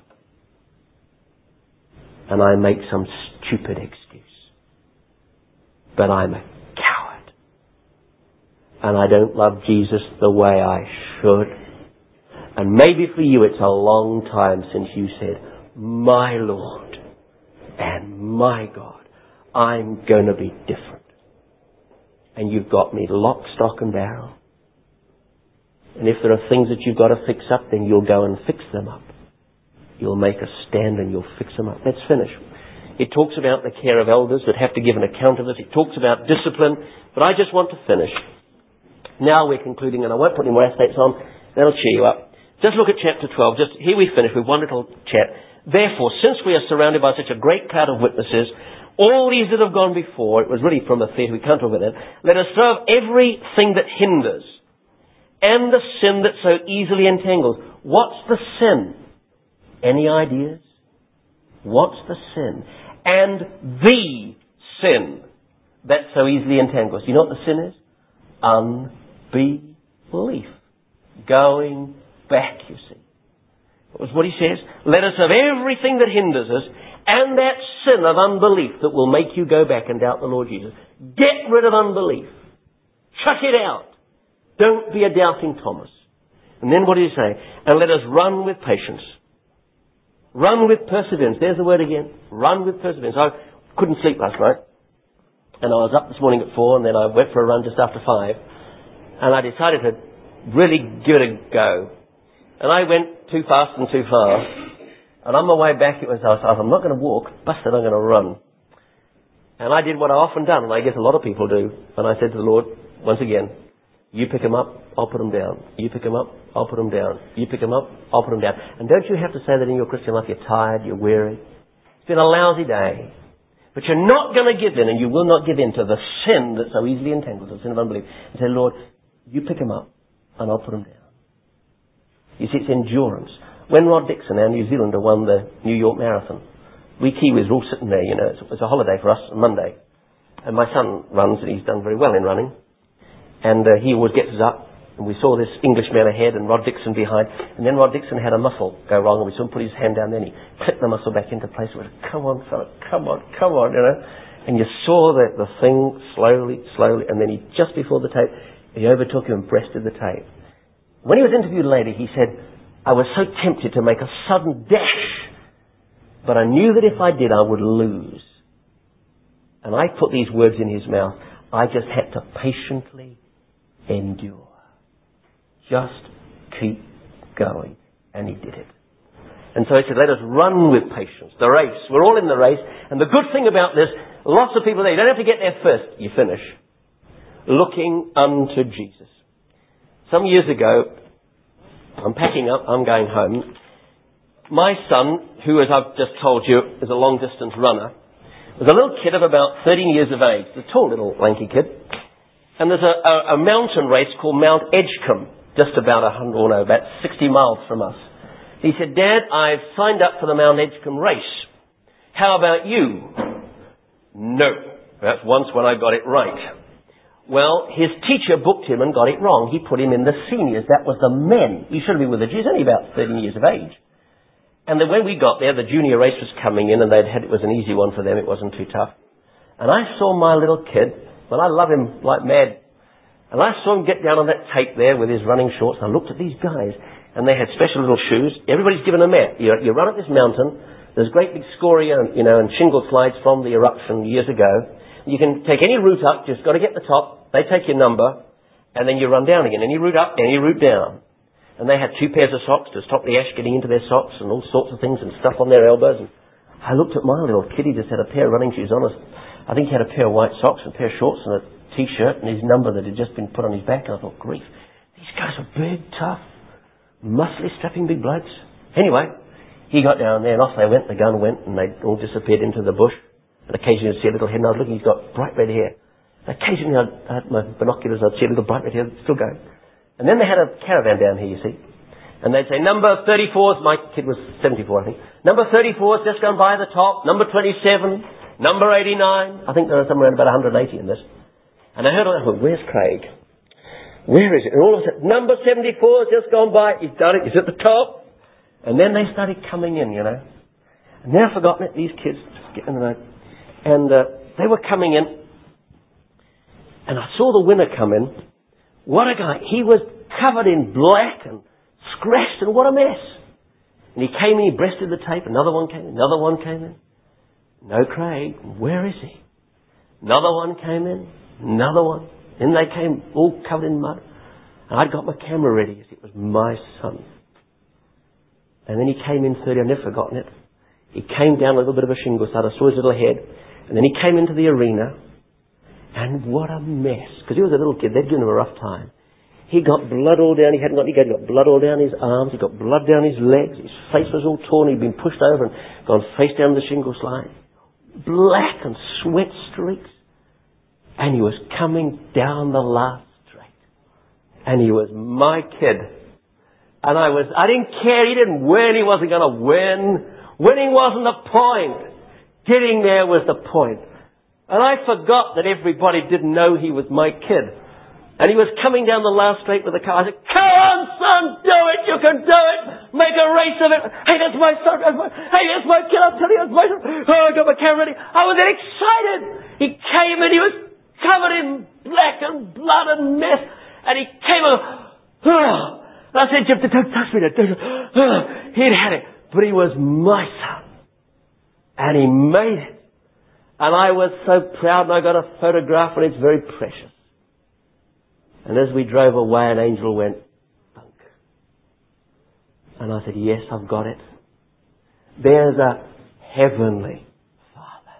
And I make some stupid excuse. But I'm a coward. And I don't love Jesus the way I should. And maybe for you it's a long time since you said, my Lord and my God, I'm going to be different. And you've got me lock, stock and barrel. And if there are things that you've got to fix up, then you'll go and fix them up. You'll make a stand and you'll fix them up. Let's finish. It talks about the care of elders that have to give an account of it. It talks about discipline. But I just want to finish. Now we're concluding, and I won't put any more aspects on. That'll cheer you up. Just look at chapter 12. Just here we finish with one little chat. Therefore, since we are surrounded by such a great cloud of witnesses, all these that have gone before, it was really from a theatre, we can't talk about that, let us throw everything that hinders and the sin that so easily entangles. What's the sin? Any ideas? What's the sin? And the sin that so easily entangles. You know what the sin is? Unbelief. Going back, you see. That was what he says. Let us have everything that hinders us and that sin of unbelief that will make you go back and doubt the Lord Jesus. Get rid of unbelief. Chuck it out. Don't be a doubting Thomas. And then what did he say? And let us run with patience. Run with perseverance. There's the word again. Run with perseverance. I couldn't sleep last night. And I was up this morning at 4 and then I went for a run just after 5. And I decided to really give it a go. And I went too fast and too far. And on my way back I was, I'm not going to walk, busted, I'm going to run. And I did what I've often done, and I guess a lot of people do. And I said to the Lord, once again, you pick them up, I'll put them down. You pick them up, I'll put them down. You pick them up, I'll put them down. And don't you have to say that in your Christian life? You're tired, you're weary. It's been a lousy day. But you're not going to give in, and you will not give in to the sin that so easily entangles, the sin of unbelief. And say, Lord, you pick them up, and I'll put them down. You see, it's endurance. When Rod Dixon, our New Zealander, won the New York Marathon, we Kiwis were all sitting there, you know. It was a holiday for us on Monday. And my son runs, and he's done very well in running. And he always gets us up, and we saw this Englishman ahead and Rod Dixon behind. And then Rod Dixon had a muscle go wrong, and we saw him put his hand down there, and he clicked the muscle back into place. We went, come on, fella, come on, you know. And you saw the thing slowly, and then he, just before the tape, he overtook him and breasted the tape. When he was interviewed later, he said, I was so tempted to make a sudden dash, but I knew that if I did, I would lose. And I put these words in his mouth. I just had to patiently endure. Just keep going. And he did it. And so he said, let us run with patience. The race. We're all in the race. And the good thing about this, lots of people there, you don't have to get there first. You finish. Looking unto Jesus. Some years ago, I'm packing up, I'm going home. My son, who, as I've just told you, is a long-distance runner, There's a little kid of about 13 years of age, a tall little lanky kid, and there's a mountain race called Mount Edgecombe, just about 60 miles from us. He said, Dad, I've signed up for the Mount Edgecombe race. How about you? No. That's once when I got it right. Well, his teacher booked him and got it wrong. He put him in the seniors. That was the men. He should have been with the Jews, only about 13 years of age. And then when we got there, the junior race was coming in, and it was an easy one for them. It wasn't too tough. And I saw my little kid, and I love him like mad. And I saw him get down on that tape there with his running shorts. And I looked at these guys, and they had special little shoes. Everybody's given a map. You run up this mountain. There's great big scoria, and shingle slides from the eruption years ago. You can take any route up, just got to get to the top. They take your number, and then you run down again. Any route up, any route down. And they had 2 pairs of socks to stop the ash getting into their socks and all sorts of things and stuff on their elbows. And I looked at my little kid. He just had a pair of running shoes on. I think he had a pair of white socks and a pair of shorts and a T-shirt and his number that had just been put on his back. And I thought, grief, these guys are big, tough, muscly, strapping big blokes. Anyway, he got down there and off they went. The gun went and they all disappeared into the bush. And occasionally I'd see a little head, and I was looking, he's got bright red hair. And occasionally I had my binoculars, I'd see a little bright red hair, still going. And then they had a caravan down here, you see. And they'd say, number 34's, my kid was 74, I think. Number 34's just gone by the top. Number 27, number 89. I think there are somewhere around about 180 in this. And I heard all that, where's Craig? Where is it? And all of a sudden, number 74's just gone by. He's done it, he's at the top. And then they started coming in, And now I've forgotten it, these kids, getting in the road. And they were coming in, and I saw the winner come in. What a guy. He was covered in black and scratched, and what a mess. And he came in, he breasted the tape, another one came in, another one came in. No Craig, where is he? Another one came in, another one. Then they came all covered in mud. And I'd got my camera ready, it was my son. And then he came in 30, I've never forgotten it. He came down a little bit of a shingle side, I saw his little head. And then he came into the arena, and what a mess. Because he was a little kid, they'd given him a rough time. He got blood all down, he got blood all down his arms, he got blood down his legs, his face was all torn, he'd been pushed over and gone face down the shingle slide. Black and sweat streaks. And he was coming down the last straight. And he was my kid. And I didn't care, he didn't win, he wasn't going to win. Winning wasn't the point. Getting there was the point. And I forgot that everybody didn't know he was my kid. And he was coming down the last straight with the car. I said, come on, son, do it. You can do it. Make a race of it. Hey, that's my son. Hey, that's my kid. I'll tell you, that's my son. Oh, I got my camera ready. I was excited. He came and he was covered in black and blood and mess. And he came over. And I said, Jeff, don't touch me. He'd had it. But he was my son. And he made it. And I was so proud, and I got a photograph, and it's very precious. And as we drove away, an angel went, thunk. And I said, yes, I've got it. There's a heavenly Father.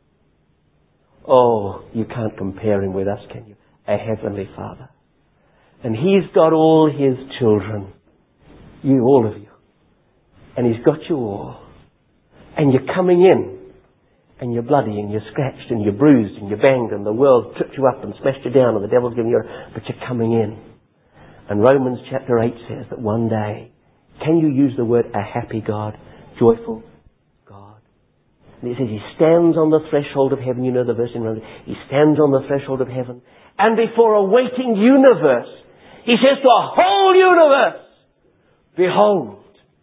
Oh, you can't compare him with us, can you? A heavenly Father. And he's got all his children. You, all of you. And he's got you all. And you're coming in. And you're bloody and you're scratched and you're bruised and you're banged and the world tripped you up and smashed you down and the devil's giving you but you're coming in. And Romans chapter 8 says that one day, can you use the word a happy God? Joyful God. And it says he stands on the threshold of heaven. You know the verse in Romans. He stands on the threshold of heaven. And before a waiting universe, he says to a whole universe, behold,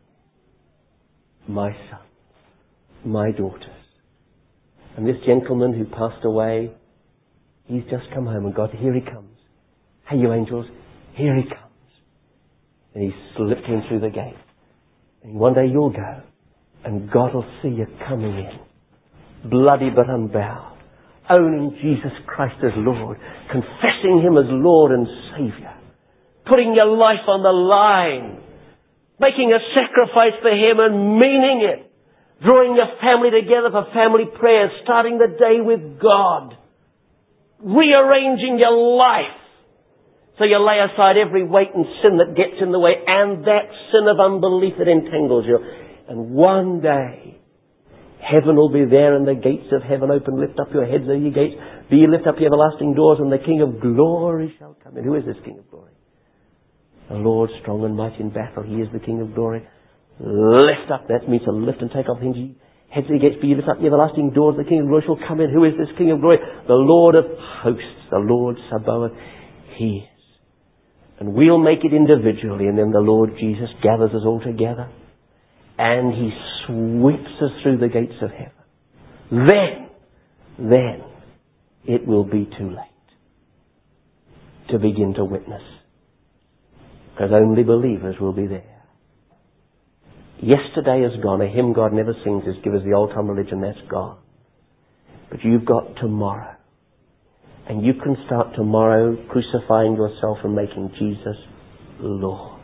my son, my daughters. And this gentleman who passed away, he's just come home and God, here he comes. Hey, you angels, here he comes. And he slipped in through the gate. And one day you'll go and God will see you coming in. Bloody but unbowed. Owning Jesus Christ as Lord. Confessing him as Lord and Saviour. Putting your life on the line. Making a sacrifice for him and meaning it. Drawing your family together for family prayers. Starting the day with God. Rearranging your life. So you lay aside every weight and sin that gets in the way. And that sin of unbelief that entangles you. And one day, Heaven will be there and the gates of heaven open. Lift up your heads, O ye gates. Be ye lift up ye everlasting doors, and the King of glory shall come in. Who is this King of glory? The Lord strong and mighty in battle. He is the King of glory. Lift up. That means to lift and take off things. Heads of the gates, be ye lift up ye everlasting doors. The King of glory shall come in. Who is this King of glory? The Lord of hosts. The Lord Sabaoth. He is. And we'll make it individually, and then the Lord Jesus gathers us all together, and He sweeps us through the gates of heaven. Then it will be too late to begin to witness, because only believers will be there. Yesterday is gone. A hymn God never sings is "Give us the old time religion." That's gone. But you've got tomorrow. And you can start tomorrow crucifying yourself and making Jesus Lord.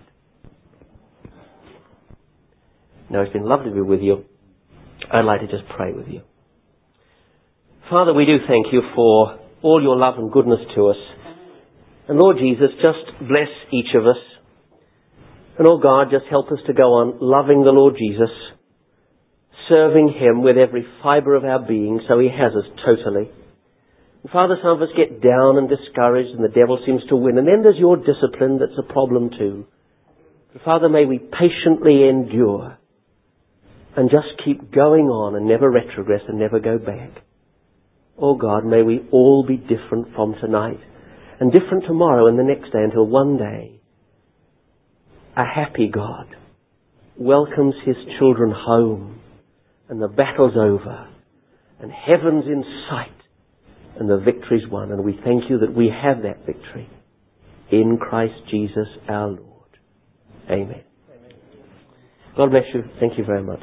Now, it's been lovely to be with you. I'd like to just pray with you. Father, we do thank you for all your love and goodness to us. And Lord Jesus, just bless each of us. And oh God, just help us to go on loving the Lord Jesus, serving Him with every fibre of our being, so He has us totally. And Father, some of us get down and discouraged and the devil seems to win. And then there's your discipline that's a problem too. But Father, may we patiently endure and just keep going on and never retrogress and never go back. Oh God, may we all be different from tonight and different tomorrow and the next day, until one day a happy God welcomes His children home and the battle's over and heaven's in sight. And the victory's won, and we thank you that we have that victory in Christ Jesus our Lord. Amen. God bless you. Thank you very much.